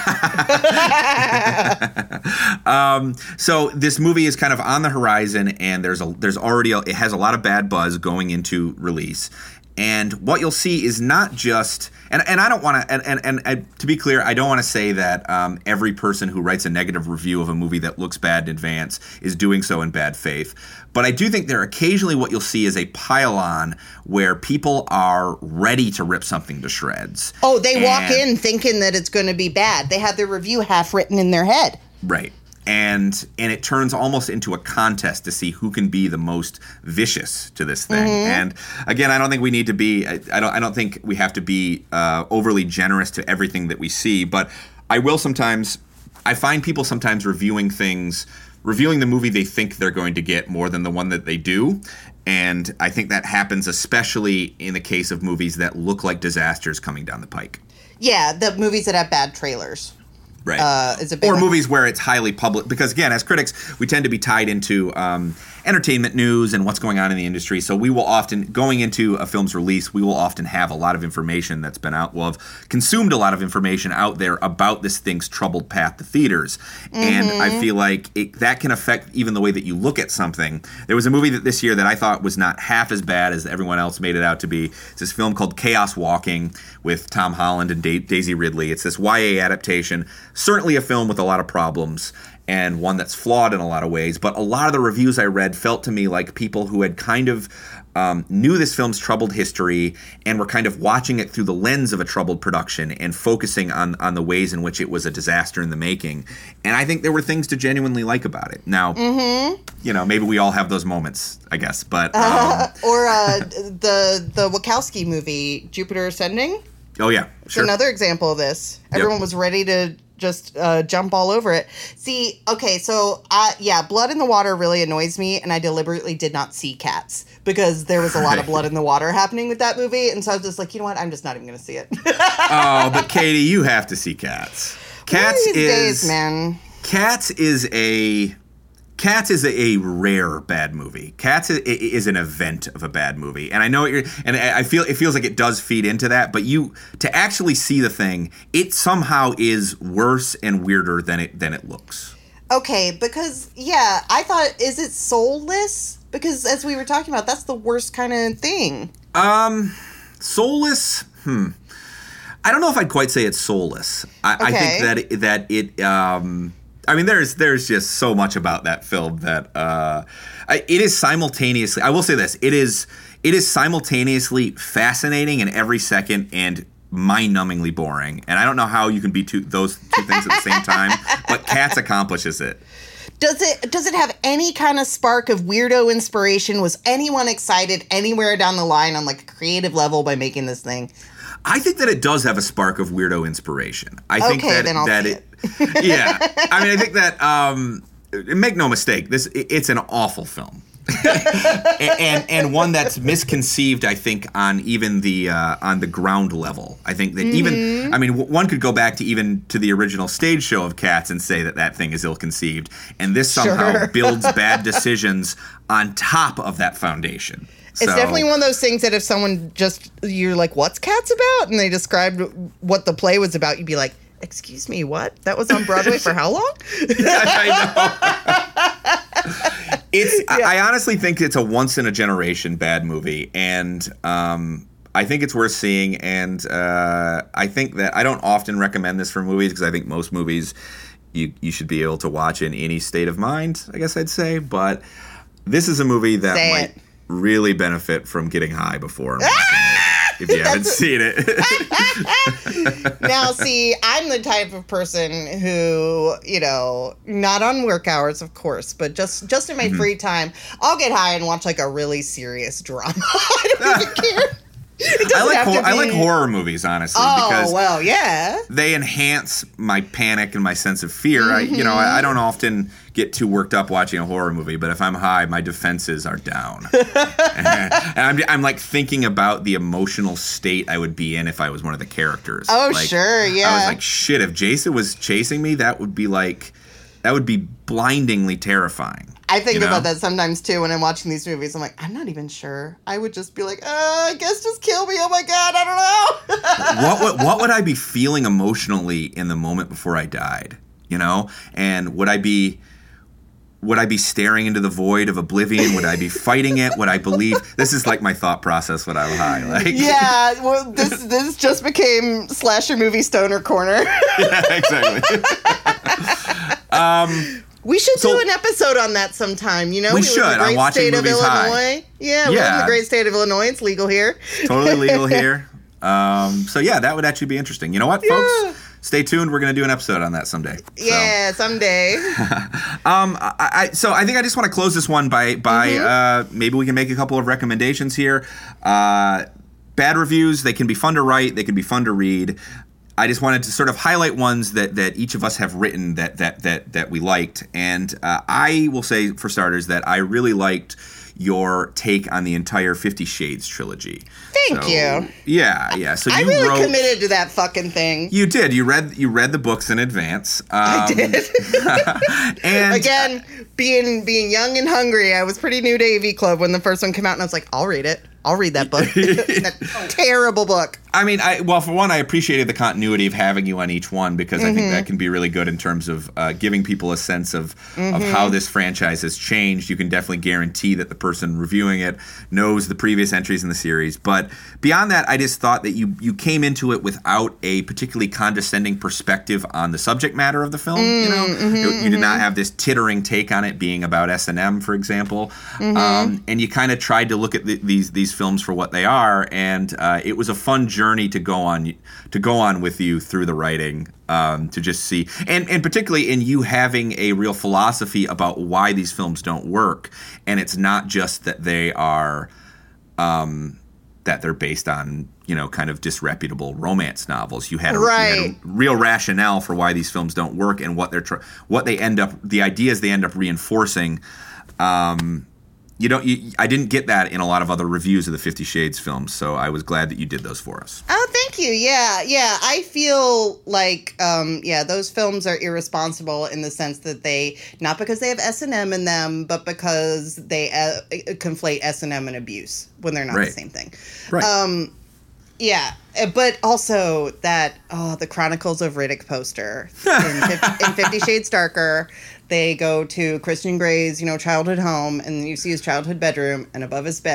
um, so this movie is kind of on the horizon, and there's a there's already a, it has a lot of bad buzz going into release. And what you'll see is not just, and, and I don't want to, and, and, and, and to be clear, I don't want to say that um, every person who writes a negative review of a movie that looks bad in advance is doing so in bad faith. But I do think there occasionally what you'll see is a pile-on where people are ready to rip something to shreds. Oh, they walk And- in thinking that it's going to be bad. They have their review half written in their head. Right. And and it turns almost into a contest to see who can be the most vicious to this thing. Mm-hmm. And again, I don't think we need to be. I, I don't. I don't think we have to be uh, overly generous to everything that we see. But I will sometimes. I find people sometimes reviewing things, reviewing the movie they think they're going to get more than the one that they do. And I think that happens especially in the case of movies that look like disasters coming down the pike. Yeah, the movies that have bad trailers. Right. Uh, is a big or one. movies where it's highly public, because again, as critics, we tend to be tied into um, entertainment news and what's going on in the industry. So we will often, going into a film's release, we will often have a lot of information that's been out, we'll have consumed a lot of information out there about this thing's troubled path to theaters. Mm-hmm. And I feel like it, that can affect even the way that you look at something. There was a movie that this year that I thought was not half as bad as everyone else made it out to be. It's this film called Chaos Walking with Tom Holland and da- Daisy Ridley. It's this Y A adaptation. Certainly a film with a lot of problems and one that's flawed in a lot of ways, but a lot of the reviews I read felt to me like people who had kind of um, knew this film's troubled history and were kind of watching it through the lens of a troubled production and focusing on on the ways in which it was a disaster in the making. And I think there were things to genuinely like about it. Now, mm-hmm. you know, maybe we all have those moments, I guess, but um, uh, or uh, the the Wachowski movie Jupiter Ascending. Oh yeah, It's sure. another example of this. Everyone was ready to just uh, jump all over it. See, okay, so uh, yeah, blood in the water really annoys me, and I deliberately did not see Cats because there was a lot of blood in the water happening with that movie, and so I was just like, you know what, I'm just not even going to see it. Oh, but Katie, you have to see Cats. Cats One of these is days, man. Cats is a Cats is a, a rare bad movie. Cats is, is an event of a bad movie, and I know what you're, and I feel it feels like it does feed into that. But you to actually see the thing, it somehow is worse and weirder than it than it looks. Okay, because yeah, I thought, is it soulless? Because as we were talking about, that's the worst kind of thing. Um, soulless. Hmm. I don't know if I'd quite say it's soulless. I, Okay. I think that it, that it. Um, I mean, there's there's just so much about that film that uh, I, it is simultaneously. I will say this: it is it is simultaneously fascinating in every second and mind-numbingly boring. And I don't know how you can be two, those two things at the same time, but Cats accomplishes it. Does it does it have any kind of spark of weirdo inspiration? Was anyone excited anywhere down the line on like a creative level by making this thing? I think that it does have a spark of weirdo inspiration. I think Okay, that then I'll that see it, yeah. I mean, I think that um, make no mistake, this it's an awful film. and, and and one that's misconceived, I think, on even the uh, on the ground level. I think that mm-hmm. even I mean, w- one could go back to even to the original stage show of Cats and say that that thing is ill-conceived, and this somehow Sure. builds bad decisions on top of that foundation. It's So- definitely one of those things that if someone just, you're like, what's Cats about? And they described what the play was about, you'd be like, excuse me, what? That was on Broadway for how long? I know. It's. Yeah. I, I honestly think it's a once in a generation bad movie, and um, I think it's worth seeing. And uh, I think that I don't often recommend this for movies because I think most movies you you should be able to watch in any state of mind, I guess I'd say. But this is a movie that Say might it. really benefit from getting high before and watching it, if you haven't seen it. Now, see, I'm the type of person who, you know, not on work hours, of course, but just just in my mm-hmm. free time, I'll get high and watch like a really serious drama. I don't even care. I like hor- I like horror movies, honestly, oh, because well, yeah. they enhance my panic and my sense of fear. Mm-hmm. I, you know, I, I don't often get too worked up watching a horror movie, but if I'm high, my defenses are down, and, and I'm, I'm like thinking about the emotional state I would be in if I was one of the characters. Oh, like, sure, yeah. I was like, shit, if Jason was chasing me, that would be like, that would be blindingly terrifying. I think you know? about that sometimes too when I'm watching these movies. I'm like, I'm not even sure. I would just be like, uh, I guess just kill me. Oh my God, I don't know. what would what would I be feeling emotionally in the moment before I died? You know, and would I be would I be staring into the void of oblivion? Would I be fighting it? Would I believe? This is like my thought process when I'm high. Like, yeah, well, this this just became slasher movie stoner corner. Yeah, exactly. um. We should So- do an episode on that sometime. You know, We live in should, the on great watching state of movies high. Illinois. Yeah, we live in Yeah. the great state of Illinois. It's legal here. Totally legal here. Um, so yeah, that would actually be interesting. You know what, Yeah. folks? Stay tuned. We're going to do an episode on that someday. So, Yeah, someday. um, I, I, so I think I just want to close this one by by Mm-hmm. uh, maybe we can make a couple of recommendations here. Uh, bad reviews, they can be fun to write. They can be fun to read. I just wanted to sort of highlight ones that, that each of us have written that that that that we liked, and uh, I will say for starters that I really liked your take on the entire Fifty Shades trilogy. Thank So, you. Yeah, yeah. So I you really wrote, committed to that fucking thing. You did. You read you read the books in advance. Um, I did. and Again, being being young and hungry, I was pretty new to A V Club when the first one came out, and I was like, I'll read it. I'll read that book. That terrible book. I mean, I well, for one, I appreciated the continuity of having you on each one because Mm-hmm. I think that can be really good in terms of uh, giving people a sense of Mm-hmm. of how this franchise has changed. You can definitely guarantee that the person reviewing it knows the previous entries in the series. But beyond that, I just thought that you you came into it without a particularly condescending perspective on the subject matter of the film. Mm, you know, mm-hmm, you, you did not have this tittering take on it being about S and M, for example, Mm-hmm. um, and you kind of tried to look at the, these these films for what they are, and uh, it was a fun journey to go on to go on with you through the writing, um, to just see, and and particularly in you having a real philosophy about why these films don't work, and it's not just that they are um, that they're based on, you know, kind of disreputable romance novels. You had a, Right. you had a real rationale for why these films don't work and what they're tr- what they end up the ideas they end up reinforcing. Um, You don't. You, I didn't get that in a lot of other reviews of the Fifty Shades films, so I was glad that you did those for us. Oh, thank you. Yeah, yeah. I feel like, um, yeah, those films are irresponsible in the sense that they, not because they have S and M in them, but because they uh, conflate S and M and abuse when they're not Right. the same thing. Right. Um, yeah, uh, but also that, oh, the Chronicles of Riddick poster in, fifty, in Fifty Shades Darker. They go to Christian Grey's, you know, childhood home, and you see his childhood bedroom, and above his bed,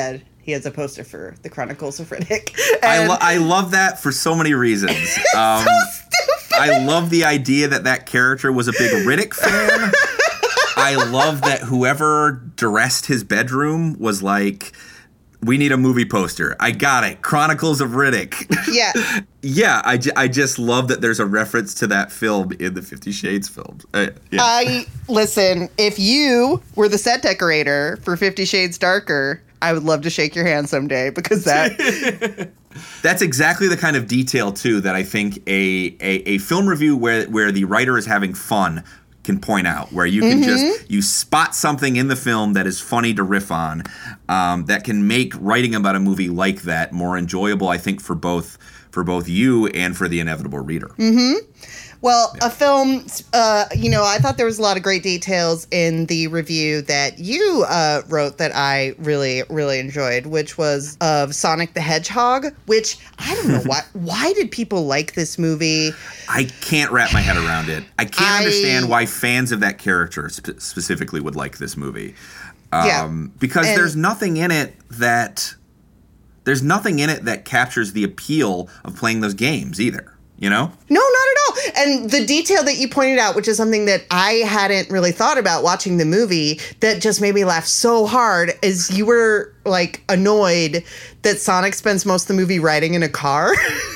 he has a poster for the Chronicles of Riddick. I, lo- I love that for so many reasons. Um, so stupid. I love the idea that that character was a big Riddick fan. I love that whoever dressed his bedroom was like, we need a movie poster. I got it. Chronicles of Riddick. Yeah. yeah, I, j- I just love that there's a reference to that film in the Fifty Shades films. Uh, yeah. I, listen, if you were the set decorator for Fifty Shades Darker, I would love to shake your hand someday because that... That's exactly the kind of detail, too, that I think a, a, a film review where, where the writer is having fun can point out, where you can mm-hmm. just you spot something in the film that is funny to riff on, um, that can make writing about a movie like that more enjoyable, I think, for both for both you and for the inevitable reader. Mm-hmm. Well, yeah. a film, uh, you know, I thought there was a lot of great details in the review that you uh, wrote that I really, really enjoyed, which was of Sonic the Hedgehog, which I don't know why. Why did people like this movie? I can't wrap my head around it. I can't I, understand why fans of that character sp- specifically would like this movie. Um, yeah. Because and, there's nothing in it that there's nothing in it that captures the appeal of playing those games either. You know? No, not at all. And the detail that you pointed out, which is something that I hadn't really thought about watching the movie, that just made me laugh so hard, is you were, like, annoyed that Sonic spends most of the movie riding in a car.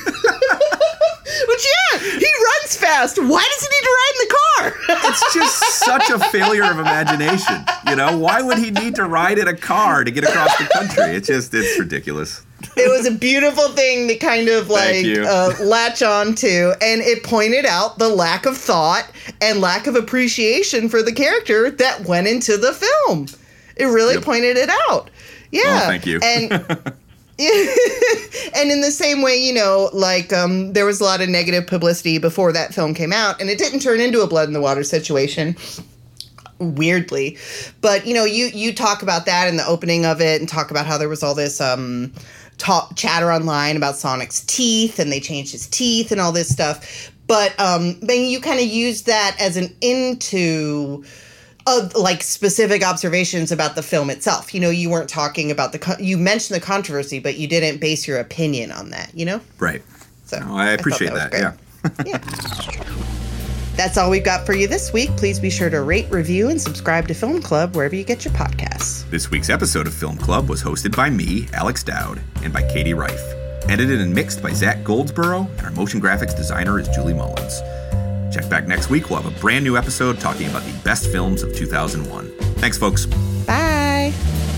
Which, yeah, he runs fast. Why does he need to ride in the car? It's just such a failure of imagination. You know? Why would he need to ride in a car to get across the country? It's just, it's ridiculous. It was a beautiful thing to kind of like uh, latch on to, and it pointed out the lack of thought and lack of appreciation for the character that went into the film. It really yep. pointed it out. Yeah. Oh, thank you. And and in the same way, you know, like um, there was a lot of negative publicity before that film came out, and it didn't turn into a blood in the water situation. Weirdly, but you know, you you talk about that in the opening of it, and talk about how there was all this um, talk, chatter online about Sonic's teeth, and they changed his teeth and all this stuff. But um, then you kind of used that as an into of like specific observations about the film itself. You know, you weren't talking about the con- you mentioned the controversy, but you didn't base your opinion on that. You know, right? So no, I appreciate I that. that yeah, yeah. That's all we've got for you this week. Please be sure to rate, review, and subscribe to Film Club wherever you get your podcasts. This week's episode of Film Club was hosted by me, Alex Dowd, and by Katie Reif. Edited and mixed by Zach Goldsboro, and our motion graphics designer is Julie Mullins. Check back next week. We'll have a brand new episode talking about the best films of two thousand one. Thanks, folks. Bye.